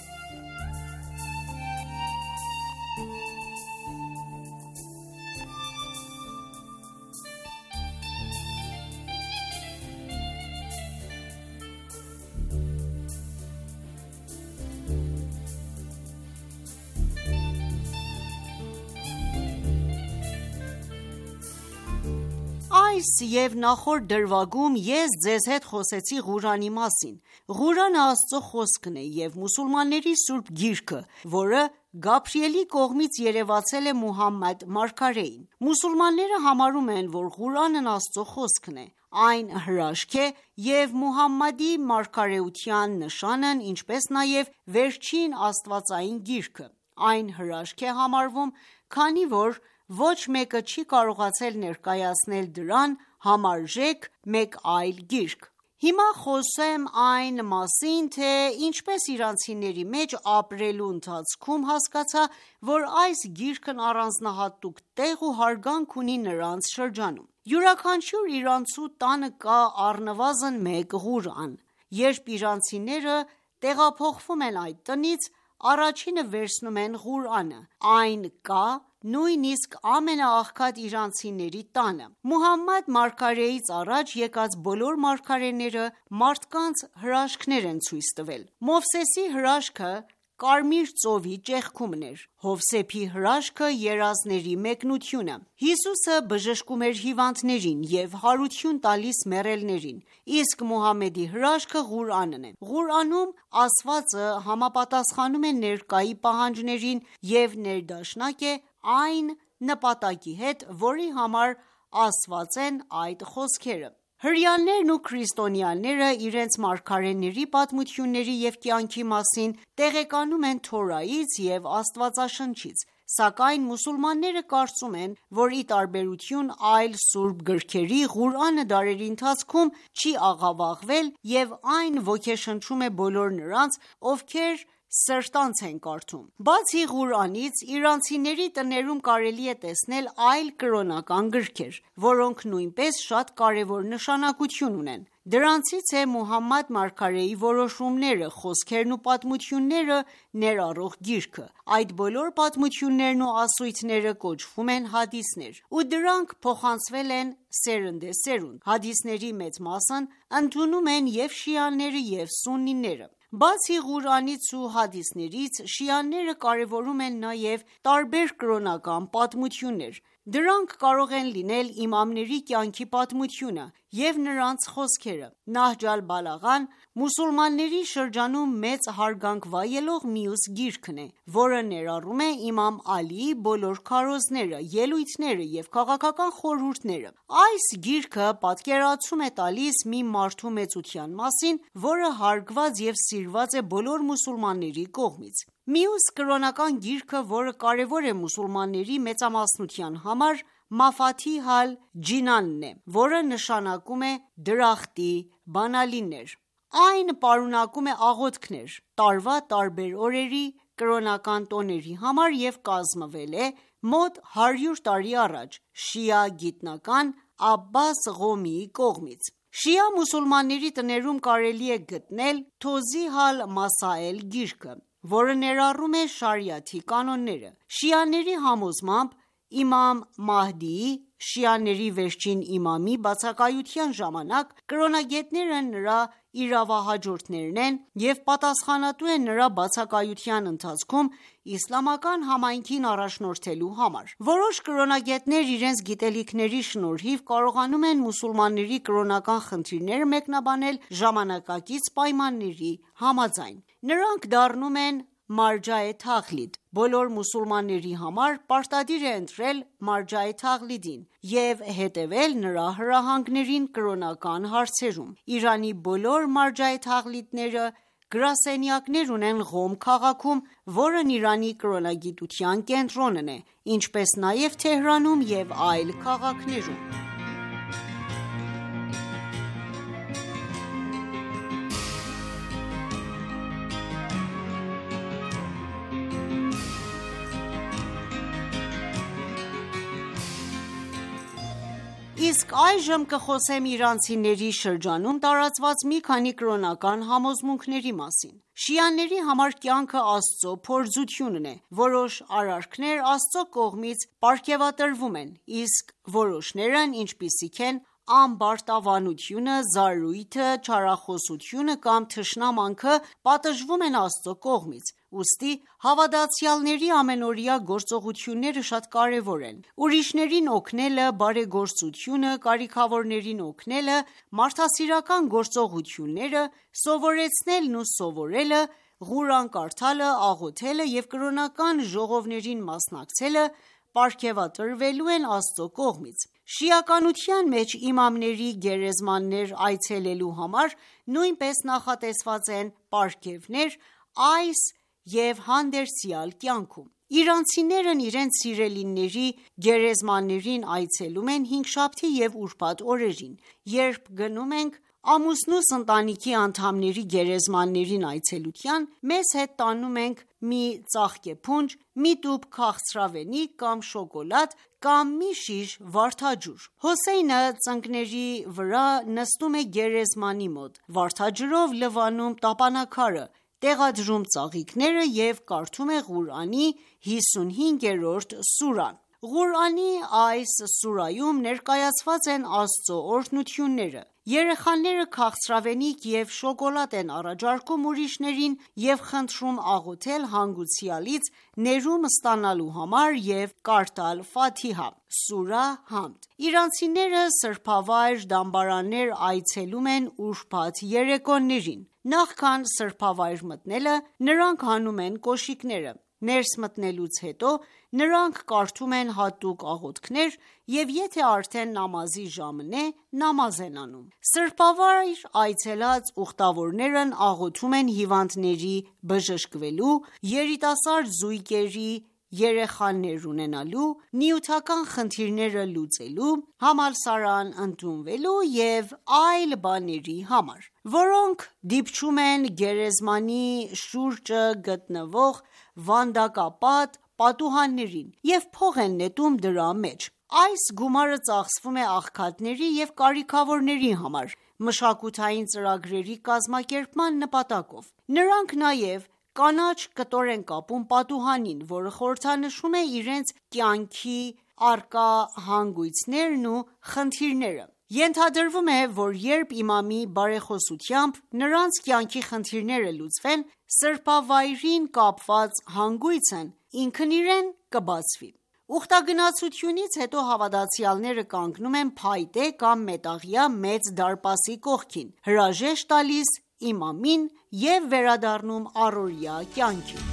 S3: Այս և նախորդ դրվագում ես ձեզ հետ խոսեցի Ղուրանի մասին։ Ղուրանը Աստծո խոսքն է և մուսուլմանների սուրբ գիրքը, որը Գաբրիելի կողմից երևացել է Մուհամմադ մարգարեին։ Մուսուլմանները համարում են, որ Ղուրանն Աստծո խոսքն է։ Այն հրաշք է և Մուհամմադի մարգարեության նշանն, ինչպես նաև վերջին աստվածային գիրքը։ Այն հրաշք է համարվում, քանի որ ոչ մեկը չի կարողացել ներկայացնել դրան համարժեք մեկ այլ գիրք։ Հիմա խոսեմ այն մասին, թե ինչպես իրանցիների մեջ ապրելու ընթացքում հասկացա, որ այս գիրքն առանձնահատուկ տեղ ու հարգանք ունի նրանց շրջանում։ Յուրաքանչյուր իրանցու տանը կա առնվազն մեկ Ղուրան։ Երբ իրանցիները տեղափոխվում են այդ տնից, առաջինը վերցնում են Ղուրանը։ Այն կա նույնիսկ ամենաաղքատ իրանցիների տանը։ Մուհամմադ մարգարեից առաջ եկած բոլոր մարգարեները մարդկանց հրաշքներ են ցույց տվել։ Մովսեսի հրաշքը կարմիր ծովի ճեղքումն էր, Հովսեփի հրաշքը երազների մեկնությունը, Հիսուսը բժշկում էր հիվանդներին և հարություն տալիս մեռելներին, իսկ Մուհամմեդի հրաշքը Ղուրանն է։ Ղուրանում ասվածը համապատասխանում է ներկայի պահանջներին և ներդաշնակ է այն նպատակի հետ, որի համար ասված են այդ խոսքերը։ Հրեաներն ու քրիստոնյաները իրենց մարգարեների պատմությունների և կյանքի մասին տեղեկանում են Թորայից և Աստվածաշնչից, սակայն մուսուլմանները կարծում են, որ ի տարբերություն այլ սուրբ գրքերի, Ղուրանը դարերի ընթացքում չի աղավաղվել և այն ոգեշնչում է բոլոր նրանց, ովքեր սրտանց են կարդում։ Բացի Ղուրանից, իրանցիների տներում կարելի է տեսնել այլ կրոնական գրքեր, որոնք նույնպես շատ կարևոր նշանակություն ունեն։ Դրանցից է Մուհամմադ մարգարեի որոշումները, խոսքերն ու պատմությունները ներառող գիրքը։ Այդ բոլոր պատմություններն ու ասույթները կոչվում են հադիսներ, ու դրանք փոխանցվել են սերնդեսերունդ։ Հադիսների մեծ մասն ընդունում են և շիաները, և սուննիները։ Բացի Ղուրանից ու հադիսներից, շիաները կարևորում են նաև տարբեր կրոնական պատմություններ։ Դրանք կարող են լինել իմամների կյանքի պատմությունը և նրանց խոսքերը։ Նահջ ալ-Բալաղան մուսուլմանների շրջանում մեծ հարգանք վայելող մյուս գիրքն է, որը ներառում է իմամ Ալիի բոլոր քարոզները, ելույթները և քաղաքական խորհուրդները։ Այս գիրքը պատկերացում է տալիս մի մարդու մեծության մասին, որը հարգված և սիրված է բոլոր մուսուլմանների կողմից։ Մյուս կրոնական գիրքը, որը կարևոր է մուսուլմանների մեծամասնության համար, Մաֆաթիհ ալ-Ջինանն է, որը նշանակում է դրախտի բանալիներ։ Այն պարունակում է աղոթքներ տարվա տարբեր օրերի կրոնական տոների համար և կազմվել է մոտ հարյուր տարի առաջ շիա գիտնական Աբբաս Ղոմիի կողմից։ Շիա մուսուլմանների տներում կարելի է գտնել Թոզիհ ալ-Մասաել գիրքը, որը ներառում է շարիաթի կանոնները։ Շիաների համոզմամբ, իմամ Մահդիի, շիաների վերջին իմամի բացակայության ժամանակ, կրոնագետները նրա իրավահաջորդներն են և պատասխանատու են նրա բացակայության ընթացքում իսլամական համայնքին առաջնորդելու համար։ Որոշ կրոնագետներ իրենց գիտելիքների շնորհիվ կարողանում են մուսուլմանների կրոնական խնդիրները մեկնաբանել ժամանակակից պայմանների համաձայն։ Նրանք դառնում են Մարջա Թաղլիդ։ Բոլոր մուսուլմանների համար պարտադիր է ընտրել Մարջա Թաղլիդին և հետևել նրա հրահանգներին կրոնական հարցերում։ Իրանի բոլոր Մարջա Թաղլիդները գրասենյակներ ունեն Ղոմ քաղաքում, որն Իրանի կրոնագիտության կենտրոնն է, ինչպես նաև Թեհրանում և այլ քաղաքներում։ Իսկ այժմ կխոսեմ իրանցիների շրջանում տարածված մի քանի կրոնական համոզմունքների մասին։ Շիաների համար կյանքը Աստծո փորձությունն է։ Որոշ արարքներ Աստծո կողմից պարգևատրվում են, իսկ որոշներն, ինչպիսիք են ամբարտավանությունը, զարույթը, չարախոսությունը կամ թշնամանքը, պատժվում են Աստծո կողմից։ Ուստի հավատացյալների ամենօրյա գործողությունները շատ կարևոր են։ Ուրիշներին օգնելը, բարեգործությունը, կարիքավորներին օգնելը, մարդասիրական գործողությունները, սովորեցնելն ու սովորելը, Ղուրան կարդալը, աղոթելը և կրոնական ժողովներին մասնակցելը պարգևատրվելու են Աստծո կողմից։ Շիականության մեջ իմամների գերեզմաններ այցելելու համար նույնպես նախատեսված են պարգևներ այս և հանդերձյալ կյանքում։ Իրանցիներն իրենց սիրելիների գերեզմաններին այցելում են հինգշաբթի և ուրբաթ օրերին։ Երբ գնում ենք ամուսնուս ընտանիքի անդամների գերեզմաններին այցելության, մեզ հետ տանում ենք մի ծաղկեփունջ, մի տուփ քաղցրավենիք կամ շոկոլադ կամ մի շիշ վարդաջուր։ Հոսեյնը ծնկների վրա նստում է գերեզմանի մոտ, վարդաջրով լվանում տապանաքարը, տեղադրում ծաղիկները և կարդում է Ղուրանի հիսունհինգերորդ սուրան։ Ղուրանի այս սուրայում ներկայացված են Աստծո օրհնությունները։ Երեխաները քաղցրավենիք և շոկոլադ են առաջարկում ուրիշներին և խնդրում աղոթել հանգուցյալից ներում ստանալու համար և կարդալ Ֆաթիհա (սուրա Համդ)։ Իրանցիները սրբավայր դամբարաններ այցելում են ուրբաթ երեկոներին։ Նախքան սրբավայր մտնելը, նրանք հանում են կոշիկները։ Ներս մտնելուց հետո նրանք կարդում են հատուկ աղոթքներ և եթե արդեն նամազի ժամն է, նամազ են անում։ Սրբավայր այցելած ուխտավորներն աղոթում են հիվանդների բժշկվելու, երիտասարդ զույգերի երեխաներ ունենալու, նյութական խնդիրները լուծելու, համալսարան ընդունվելու և այլ բաների համար, որոնք դիպչում են գերեզմանի շուրջը գտնվող վանդակապատ պատուհաններին և փող են նետում դրա մեջ: Այս գումարը ծախսվում է աղքատների և կարիքավորների համար, մշակութային ծրագրերի կազմակերպման նպատակով: Նրանք նաև կանաչ կտոր են կապում պատուհանին, որը խորհրդանշում է իրենց կյանքի առկա հանգույցներն ու խնդիրները: Ենթադրվում է, որ երբ իմամի բարեխոսությամբ նրանց կյանքի խնդիրները լուծվեն, սրբավայրին կապված հանգույցն ինքն իրեն կբացվի: Ուխտագնացությունից հետո հավատացյալները կանգնում են փայտե կամ մետաղյա մեծ դարպասի կողքին, հրաժեշտ տալիս իմամին և վերադառնում առօրյա կյանքին: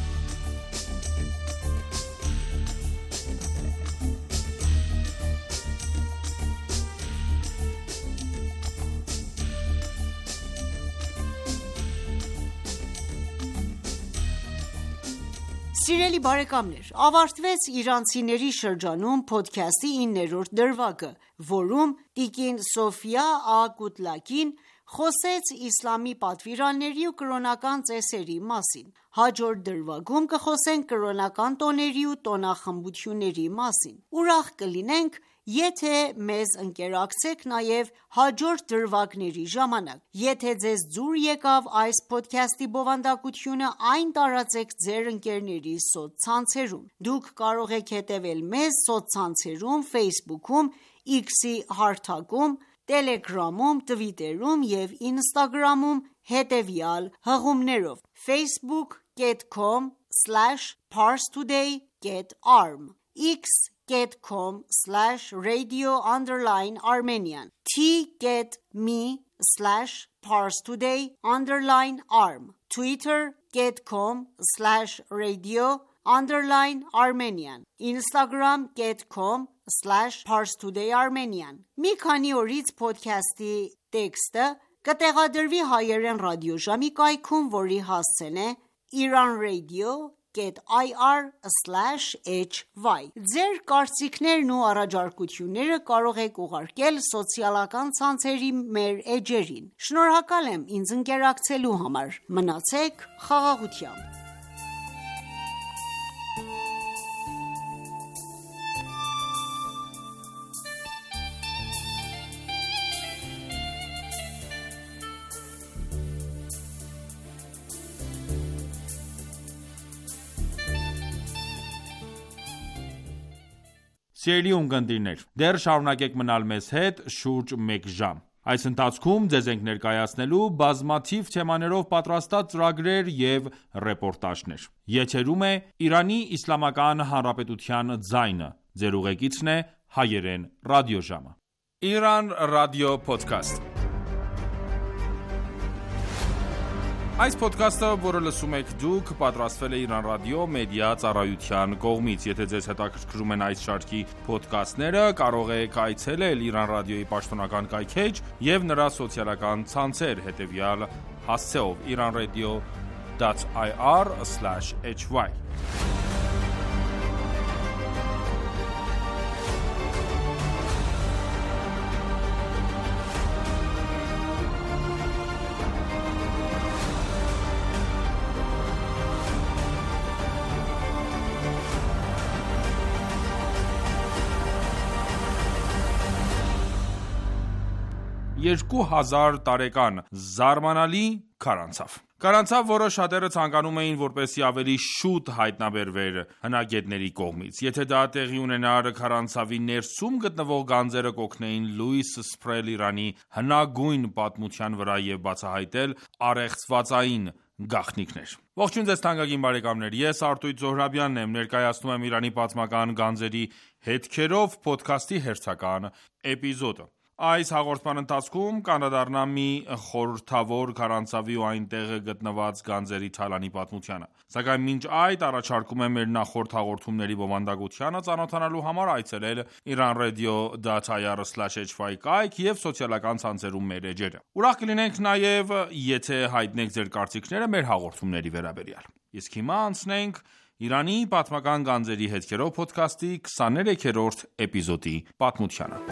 S3: Սիրելի բարեկամներ, ավարտվեց իրանցիների շրջանում փոդքասթի իններորդ դրվագը, որում տիկին Սոֆիա Ա.Կուտլակին խոսեց իսլամի պատվիրանների ու կրոնական ծեսերի մասին: Հաջորդ դրվագում կխոսենք կրոնական տոների ու տոնախմբությունների մասին: Ուրախ կլինենք, եթե մեզ ընկերակցեք նաև հաջորդ դրվագների ժամանակ: Եթե ձեզ ձուր եկավ այս փոդքասթի բովանդակությունը, այն տարածեք ձեր ընկերների սոցցանցերում: Դուք կարող եք հետևել մեզ սոցցանցերում Facebook-ում, X-ի հարթակում, Telegram-ում, Twitter-ում և Instagram-ում հետևյալ հղումներով՝ facebook dot com slash parstoday dot irm, x dot com slash radio underscore armenian, t.me slash parstoday underscore irm, twitter dot com slash radio underscore armenian, instagram dot com slash parstoodayarmenian: Մի քանի օրից փոդքասթի տեքստը կտեղադրվի հայերեն ռադիոժամի կայքում, որի հասցեն է iranradio dot ir slash hy: Ձեր կարծիքներն ու առաջարկությունները կարող եք ուղարկել սոցիալական ցանցերի մեր էջերին: Շնորհակալ եմ ինձ ընկերակցելու համար: Մնացեք խաղաղությամբ:
S1: Սիրելի ունկնդիրներ, դեռ շարունակեք մնալ մեզ հետ շուրջ մեկ ժամ: Այս ընթացքում ձեզ ենք ներկայացնելու բազմաթիվ թեմաներով պատրաստած ծրագրեր և ռեպորտաժներ: Եթերում է Իրանի Իսլամական Հանրապետության ձայնը: Ձեր ուղեկիցն է Հայերեն ռադիոժամը: Իրանական ռադիո փոդքասթ: Այս փոդքասթը, որը լսում եք դուք, պատրաստվել է Իրանական ռադիո մեդիա ծառայության կողմից: Եթե ձեզ հետաքրքրում են այս շարքի փոդքասթները, կարող եք այցելել Իրանական ռադիոյի պաշտոնական կայքէջ և նրա սոցիալական ցանցեր, հետևյալ հասցեով՝ iranradio dot ir slash hy: Երկու հազար տարեկան զարմանալի քար անցավ: Քար անցավ, որը շատերը ցանկանում էին, որպեսզի ավելի շուտ հայտնաբերվեր հնագետների կողմից: Եթե դա տեղի ունենար, քարանցավի ներսում գտնվող գանձերը կօգնեին լույս սփռել Իրանի հնագույն պատմության վրա և բացահայտել առեղծվածային գաղտնիքներ: Ողջույն ձեզ թանկագին բարեկամներ: Ես Արտույտ Զոհրաբյանն եմ: Ներկայացնում եմ «Իրանի պատմական գանձերի հետքերով» փոդքասթի հերթական էպիզոդը: Այս հաղորդման ընթացքում կանդրադառնամ մի խորհրդավոր քարանցավի ու այնտեղ գտնված գանձերի թալանի պատմությանը: Սակայն մինչ այդ առաջարկում եմ մեր նախորդ հաղորդումների բովանդակությանը ծանոթանալու համար այցելել iranradio dot ir slash hy կայք և սոցիալական ցանցերում մեր էջերը: Ուրախ կլինենք նաև, եթե հայտնեք ձեր կարծիքները մեր հաղորդումների վերաբերյալ: Իսկ հիմա անցնենք Իրանի պատմական գանձերի հետքերով փոդքասթի քսաներեքերորդ էպիզոդի պատմությանը։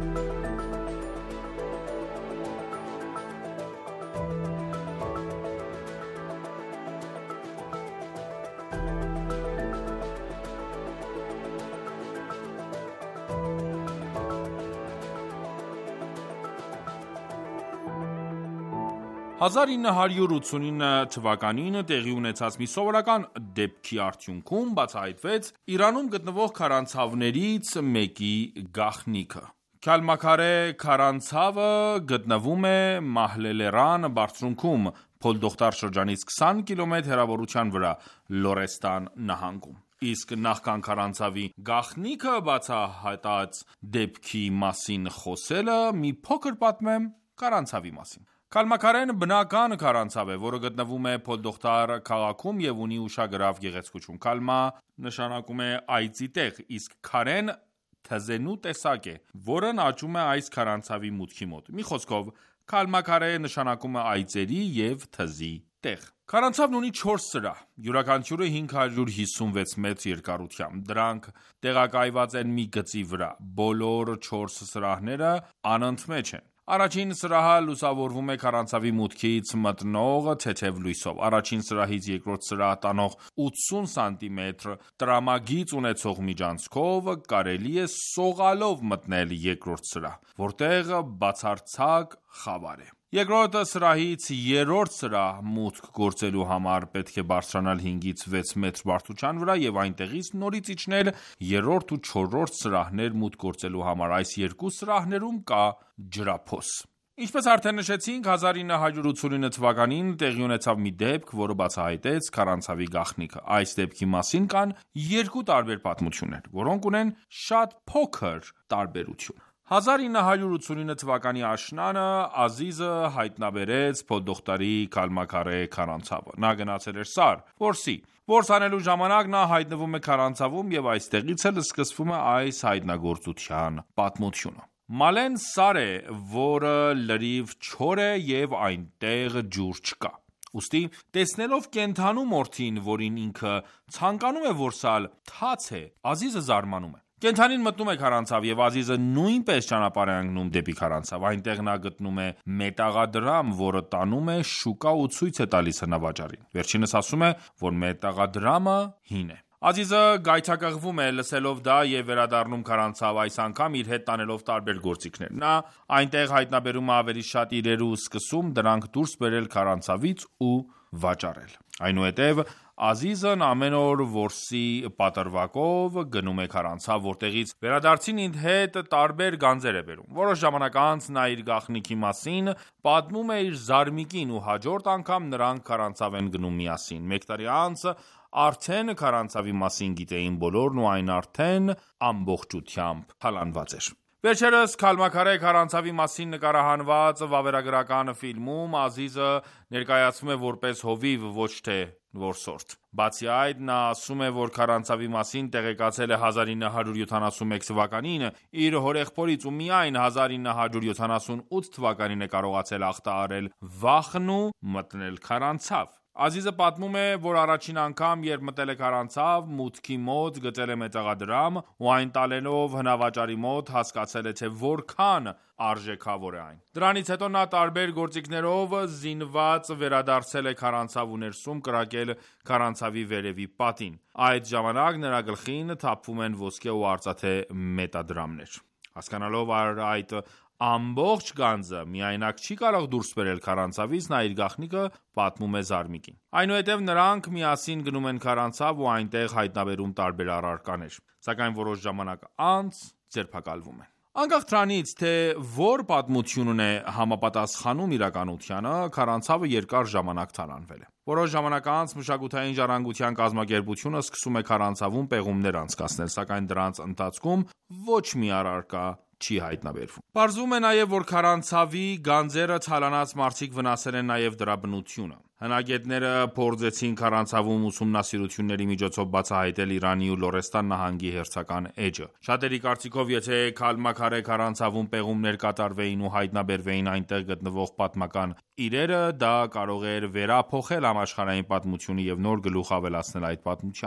S1: հազար ինը հարյուր ութսունինը թվականին տեղի ունեցած մի սովորական դեպքի արդյունքում բացահայտվեց Իրանում գտնվող քարանձավներից մեկի գաղտնիքը։ Քալմաքարե քարանձավը գտնվում է Մահլե-Լեռան բարձունքում, Փոլդոխտար շրջանից քսան կիլոմետր հեռավորության վրա, Լորեստան նահանգում։ Իսկ նախքան քարանձավի գաղտնիքը բացահայտած դեպքի մասին խոսելը, մի փոքր պատմեմ քարանձավի մասին։ Քալմաքարեն բնական քարանձավ է, որը գտնվում է Փոլդոխտար քաղաքում և ունի ուշագրավ գեղեցկություն։ Քալմա նշանակում է այծի տեղ, իսկ քարեն թզենու տեսակ է, որն աճում է այս քարանձավի մուտքի մոտ։ Մի խոսքով, Քալմաքարե նշանակում է այծերի և թզի տեղ։ Քարանձավն ունի չորս սրահ, յուրաքանչյուրը հինգ հարյուր հիսունվեց մետր երկարությամբ։ Դրանք տեղակայված են մի գծի վրա։ Բոլոր չորս սրահները անընդմեջ են։ Առաջին սրահը լուսավորվում է քարանձավի մուտքից մտնող թեթև լույսով։ Առաջին սրահից երկրորդ սրահ տանող ութսուն սանտիմետր տրամագիծ ունեցող միջանցքով կարելի է սողալով մտնել երկրորդ սրահ, որտեղ բացարձակ խավար է։ Երկրորդ սրահից երրորդ սրահ մուտք գործելու համար պետք է բարձրանալ հինգից վեց մետր բարձրության վրա և այնտեղից նորից իջնել երրորդ ու չորրորդ սրահներ մուտք գործելու համար։ Այս երկու սրահներում կա ջրափոս։ Ինչպես արդեն նշեցինք, հազար ինը հարյուր ութսունինը թվականին տեղի ունեցավ մի դեպք, որը բացահայտեց քարանձավի գաղտնիքը։ Այս դեպքի մասին կան երկու տարբեր պատմություններ, որոնք ունեն շատ փոքր տարբերություն։ հազար ինը հարյուր ութսունինը թվականի աշնանը Ազիզը հայտնաբերեց Փոլդոխտարի Քալմաքարե քարանձավը։ Նա գնացել էր Սար, որսի։ Որս անելու ժամանակ նա հայտնվում է քարանձավում և այստեղից էլ սկսվում է այս հայտնագործության պատմությունը։ Մալեն սար է, որը լրիվ չոր է և այնտեղ ջուր չկա։ Ուստի տեսնելով կենդանու մորթին, որին ինքը ցանկանում է որսալ, թաց է, Ազիզը զարմանում է։ Կենդանին մտնում է քարանձավ և Ազիզը նույնպես ճանապարհ է ընկնում դեպի քարանձավ։ Այնտեղ նա գտնում է մետաղադրամ, որը տանում է շուկա ու ցույց է տալիս հնավաճառին։ Վերջինս ասում է, որ մետաղադրամը հին է։ Ազիզը գայթակղվում է լսելով դա և վերադառնում քարանձավ, այս անգամ իր հետ տանելով տարբեր գործիքներ։ Նա այնտեղ հայտնաբերում է ավելի շատ իրեր ու սկսում դրանք դուրս բերել քարանձավից ու վաճառել։ Այնուհետև Ազիզն ամեն օր որսի պատրվակով գնում է քարանձավ, որտեղից վերադարձին իր հետ տարբեր գանձեր է բերում։ Որոշ ժամանակ անց նա իր գաղտնիքի մասին պատմում է իր զարմիկին ու հաջորդ անգամ նրանք քարանձավ են գնում միասին։ Մեկ տարի անց արդեն քարանձավի մասին գիտեին բոլորն ու այն արդեն ամբողջությամբ թալանված էր։ Վերջերս Քալմաքարե քարանձավի մասին նկարահանված վավերագրական ֆիլմում Ազիզը ներկայացվում է որպես հովիվ, ոչ թե որսորդ։ Բացի այդ, նա ասում է, որ քարանձավի մասին տեղեկացել է հազար ինը հարյուր յոթանասունմեկ թվականին իր հորեղբորից ու միայն հազար ինը հարյուր յոթանասունութ թվականին է կարողացել ախտահարել վախն ու մտնել քարանձավ։ Ազիզը պատմում է, որ առաջին անգամ, երբ մտել է քարանձավ, մուտքի մոտ գտել է մետաղադրամ ու այն տալելով հնավաճառի մոտ հասկացել է, թե որքան արժեքավոր է այն։ Դրանից հետո նա տարբեր գործիքներով զինված վերադարձել է քարանձավ ու ներսում կրակել քարանձավի վերևի պատին։ Այդ ժամանակ նրա գլխին թափվում են ոսկե ու արծաթե մետադրամներ։ Հասկանալով այդ ամբողջ գանձը միայնակ չի կարող դուրս բերել քարանձավից, նա իր գաղտնիքը պատմում է զարմիկին։ Այնուհետև նրանք միասին գնում են քարանձավ ու այնտեղ հայտնաբերում տարբեր առարկաներ, սակայն որոշ ժամանակ անց ձերբակալվում են։ Անկախ դրանից, թե որ պատմությունն է համապատասխանում իրականությանը, քարանձավը երկար ժամանակ թալանվել է։ Որոշ ժամանակ անց մշակութային ժառանգության կազմակերպությունը սկսում է քարանձավում պեղումներ անցկացնել, սակայն դրանց ընթացքում ոչ մի առարկա չի հայտնաբերվում։ Պարզվում է նաև, որ քարանձավի գանձերը թալանած մարդիկ վնասել են նաև դրա բնությունը։ Հնագետները փորձեցին քարանձավում ուսումնասիրությունների միջոցով բացահայտել Իրանի ու Լորեստան նահանգի հերթական էջը։ Շատերի կարծիքով, եթե Քալմաքարե քարանձավում պեղումներ կատարվեին ու հայտնաբերվեին այնտեղ գտնվող պատմական իրերը, դա կարող էր վերափոխել համաշխարհային պատմությունը և նոր գլուխ ավելացնել այդ պատմությանը։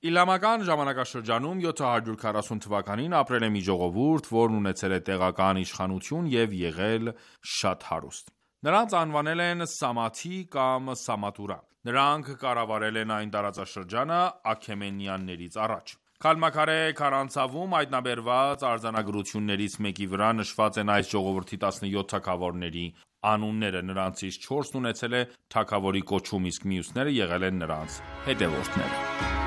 S1: Իսլամական ժամանակաշրջանում յոթ հարյուր քառասուն թվականին ապրել է մի ժողովուրդ, որն ունեցել է տեղական իշխանություն և եղել շատ հարուստ: Նրանց անվանել են Սամաթի կամ Սամաթուրա: Նրանք կառավարել են այն տարածաշրջանը Աքեմենյաններից առաջ: Քալմաքարե քարանձավում հայտնաբերված արձանագրություններից մեկի վրա նշված են այս ժողովրդի տասնյոթ թագավորների անունները: Նրանցից չորսն ունեցել է թագավորի կոչում, իսկ մյուսները եղել են նրանց հետևորդները: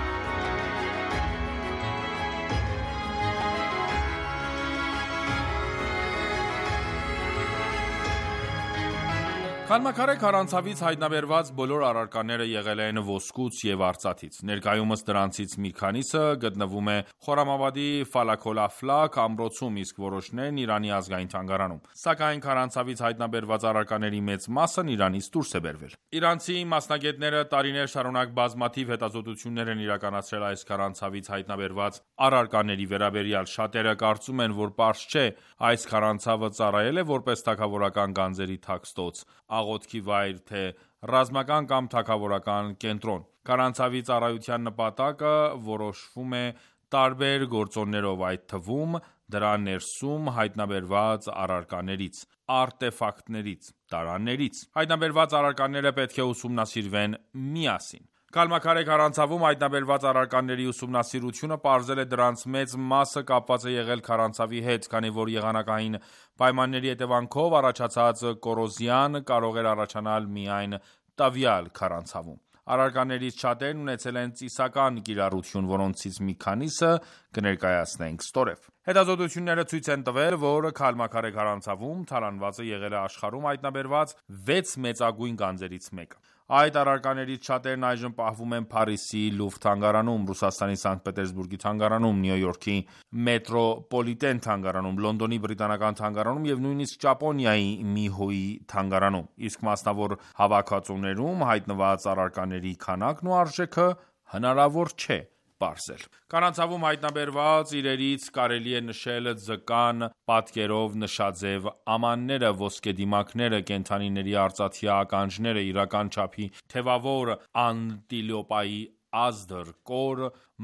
S1: Քալմաքարե քարանձավից հայտնաբերված բոլոր առարկաները եղել են ոսկուց և արծաթից: Ներկայումս դրանցից մի քանիսը գտնվում է Խորամաբադի Ֆալաքոլաֆլաք ամրոցում, իսկ որոշներն Իրանի ազգային թանգարանում: Սակայն քարանձավից հայտնաբերված առարկաների մեծ մասն Իրանից դուրս է բերվել: Իրանցի մասնագետները տարիներ շարունակ բազմաթիվ հետազոտություններ են իրականացրել այս քարանձավից հայտնաբերված առարկաների վերաբերյալ: Շատերը կարծում են, որ պարզ չէ այս քարանձավը ծառայել է որպես թագավորական գանձերի թաքստոց, աղոթքի վայր, թե ռազմական կամ թագավորական կենտրոն: Քարանձավի ծառայության նպատակը որոշվում է տարբեր գործոններով, այդ թվում դրա ներսում հայտնաբերված առարկաներից, արտեֆակտներից, տարաններից: Հայտնաբերված առարկաները պետք է ուսումնասիրվեն միասին: Քալմաքարե քարանձավում հայտնաբերված առարկաների ուսումնասիրությունը պարզել է դրանց մեծ մասը կապված է եղել քարանձավի հետ, քանի որ եղանակային պայմանների հետևանքով առաջացած կոռոզիան կարող էր առաջանալ միայն տվյալ քարանձավում: Առարկաներից շատերն ունեցել են ծիսական կիրառություն, որոնցից մի քանիսը կներկայացնենք ստորև: Հետազոտությունները ցույց են տվել, որ Քալմաքարե քարանձավում թալանվածը եղել է աշխարհում հայտնաբերված վեց մեծագույն գանձերից մեկը: Այդ առարկաներից շատերն այժմ պահվում են Փարիզի Լուվր թանգարանում, Ռուսաստանի Սանկտ Պետերսբուրգի թանգարանում, Նյու Յորքի Մետրոպոլիտեն թանգարանում, Լոնդոնի բրիտանական թանգարանում և նույնիսկ Ճապոնիայի Միհոյի թանգարանում: Իսկ մասնավոր հավաքածուներում հայտնված առարկաների քանակն ու արժեքը հնարավոր չէ պարզել: Քարանձավում հայտնաբերված իրերից կարելի է նշել ձկան պատկերով նշաձև ամանները, ոսկեդիմակները, կենդանիների արծաթյա ականջները, իրական չափի թևավոր անտիլոպայի ազդր, կոր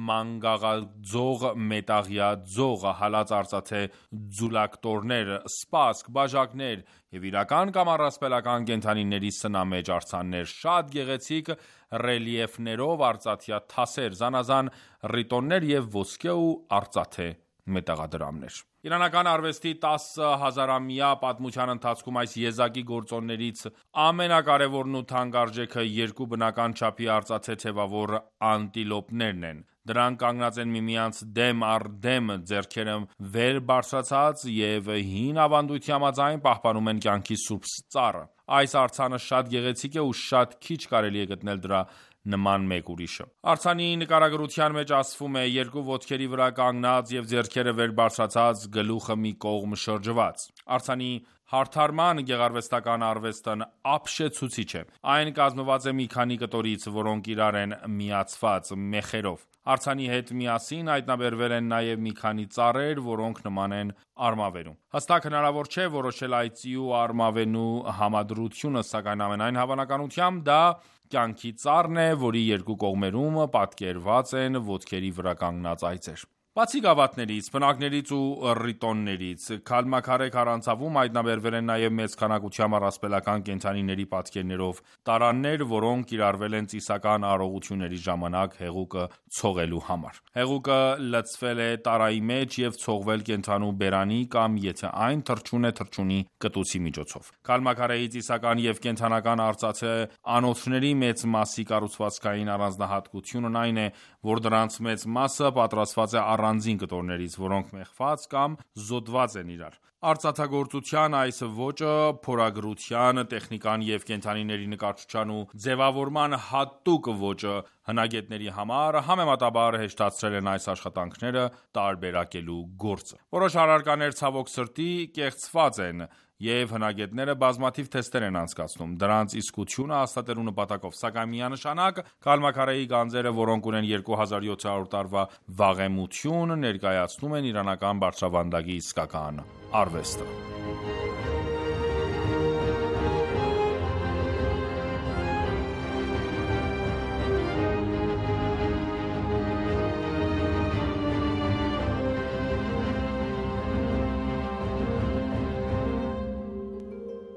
S1: մանգաղաձող մետաղյա ձող, հալած արծաթե ձուլակտորներ, սպասք, բաժակներ և իրական կամ առասպելական կենդանիների սնամեջ արձաններ, շատ գեղեցիկ ռելիեֆներով արծաթյա թասեր, զանազան ռիտոններ և ոսկե ու արծաթե մետաղադրամներ: Իրանական արվեստի տասնհազարամյա պատմության ընթացքում այս եզակի գործոններից ամենակարևորն ու թանկարժեքը երկու բնական չափի արծաթե թևավոր անտիլոպներն են: Դրանք կանգնած են միմյանց դեմ առ դեմ, ձեռքերը վեր բարձրացած և հին ավանդույթի համաձայն պահպանում են կյանքի սուրբ ծառը: Այս արձանը շատ գեղեցիկ է ու շատ քիչ կարելի է գտնել դրա նման մեկ ուրիշը: Արձանի նկարագրության մեջ ասվում է. «Երկու ոտքերի վրա կանգնած և ձեռքերը վեր բարձրացած, գլուխը մի կողմ շրջված»: Արձանի հարդարման գեղարվեստական արվեստն ապշեցուցիչ է: Այն կազմված է մի քանի կտորից, որոնք իրար են միացված մեխերով: Արձանի հետ միասին հայտնաբերվել են նաև մի քանի ծառեր, որոնք նման են արմավենու: Հստակ հնարավոր չէ որոշել այծի ու արմավենու համադրությունը, սակայն ամենայն հավանականությամբ դա կյանքի ծառն է, որի երկու կողմերում պատկերված են ոտքերի վրա կանգնած այծեր: Բացի գավաթներից, պնակներից ու ռիտոններից, Քալմաքարե քարանձավում հայտնաբերվել են նաև մեծ քանակությամբ առասպելական կենդանիների պատկերներով տարաններ, որոնք կիրառվել են ծիսական արարողությունների ժամանակ հեղուկը ցողելու համար: Հեղուկը լցվել է տարայի մեջ և ցողվել կենդանու բերանի կամ եթե այն թռչուն է թռչունի կտուցի միջոցով: Քալմաքարեի ծիսական և կենդանական արծաթե անոթների մեծ մասի կառուցվածքային առանձնահատկությունն այն է, որ դրանց մեծ մասը պատրաստված է առանձին կտորներից, որոնք մեխված կամ զոդված են իրար: Արծաթագործության այս ոճը փորագրության տեխնիկան և կենդանիների նկարչության ու ձևավորման հատուկ ոճը հնագետների համար համեմատաբար հեշտացրել են այս աշխատանքները տարբերակելու գործը: Որոշ առարկաներ, ցավոք սրտի, կեղծված են և հնագետները բազմաթիվ թեստեր են անցկացնում դրանց իսկությունը հաստատելու նպատակով: Սակայն միանշանակ Քալմաքարեի գանձերը, որոնք ունեն երկու հազար յոթ հարյուր տարվա վաղեմություն, ներկայացնում են իրանական բարձրավանդակի իսկական արվեստը: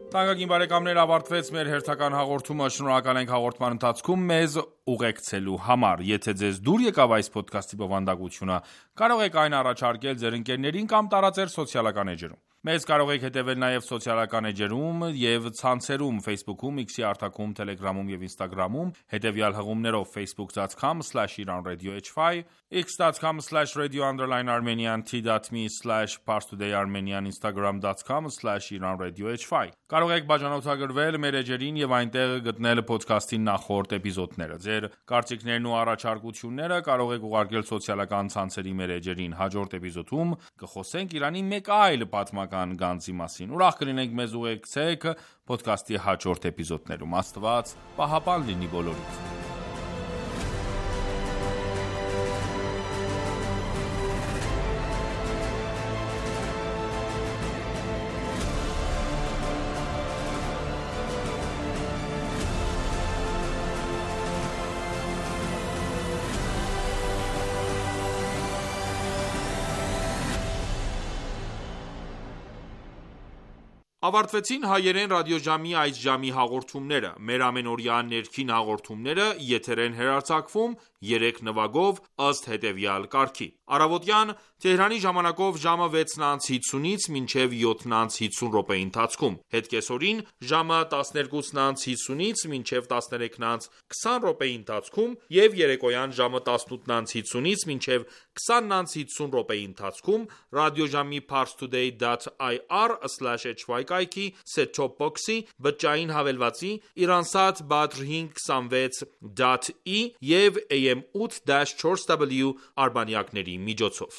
S1: Թանկագին բարեկամներ, ավարտվեց մեր հերթական հաղորդումը։ Շնորհակալ ենք հաղորդման ընթացքում մեզ ուղեկցելու համար։ Եթե ձեզ դուր եկավ այս ոդքասթի բովանդակությունը, կարող եք այն առաջարկել ձեր ընկերներին կամ տարածել սոցիալական էջերում։ Մեզ կարող եք հետևել նաև սոցիալական էջերում և ցանցերում Facebook-ում, X-ի արտակում, Telegram-ում և Instagram-ում, հետևյալ հղումներով facebook.com slash iranradio.hy, x.com slash radio underline armenian, t.me slash parstoday.armenian, instagram.com slash iranradio.hy։ Կարող եք բաժանորդագրվել մեր էջերին և այնտեղ գտնել ոդքասթի նախորդ էպիզոդները։ Ձեր կարծիքներն ու առաջարկությունները կարող եք ուղարկել սոցիալական ցանցերի մեր էջերին։ Հաջորդ էպիզոդում կխոսենք Իրանի մեկ այլ պատմական գանձի մասին։ Ուրախ կլինենք մեզ ուղեկցեք ոդքասթի հաջորդ էպիզոդներում։ Աստված պահապան լինի բոլորիդ։ Ավարտվեցին հայերեն ռադիոժամի այս ժամի հաղորդումները։ Մեր ամենօրյա ներքին հաղորդումները եթեր են հեռարձակվում երեք նվագով ըստ հետևյալ կարգի։ Առավոտյան Թեհրանի ժամանակով ժամը վեցն անց հիսունից մինչև յոթն անց հիսուն րոպեի ընթացքում, հետկեսօրին ժամը տասներկուսն անց հիսունից մինչև տասներեքն անց քսան րոպեի ընթացքում և երեկոյան ժամը տասնութն անց հիսունից մինչև քսանն անց հիսուն րոպեի ընթացքում ռադիոժամի parstoday dot i r slash h y կայքի set-top box-ի, բջջային հավելվածի, Iransat Badr հինգ քսանվեց dot i և A M eight dash four W արբանյակների միջոցով։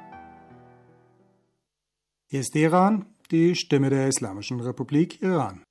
S5: Hier ist Iran, die Stimme der Islamischen Republik Iran.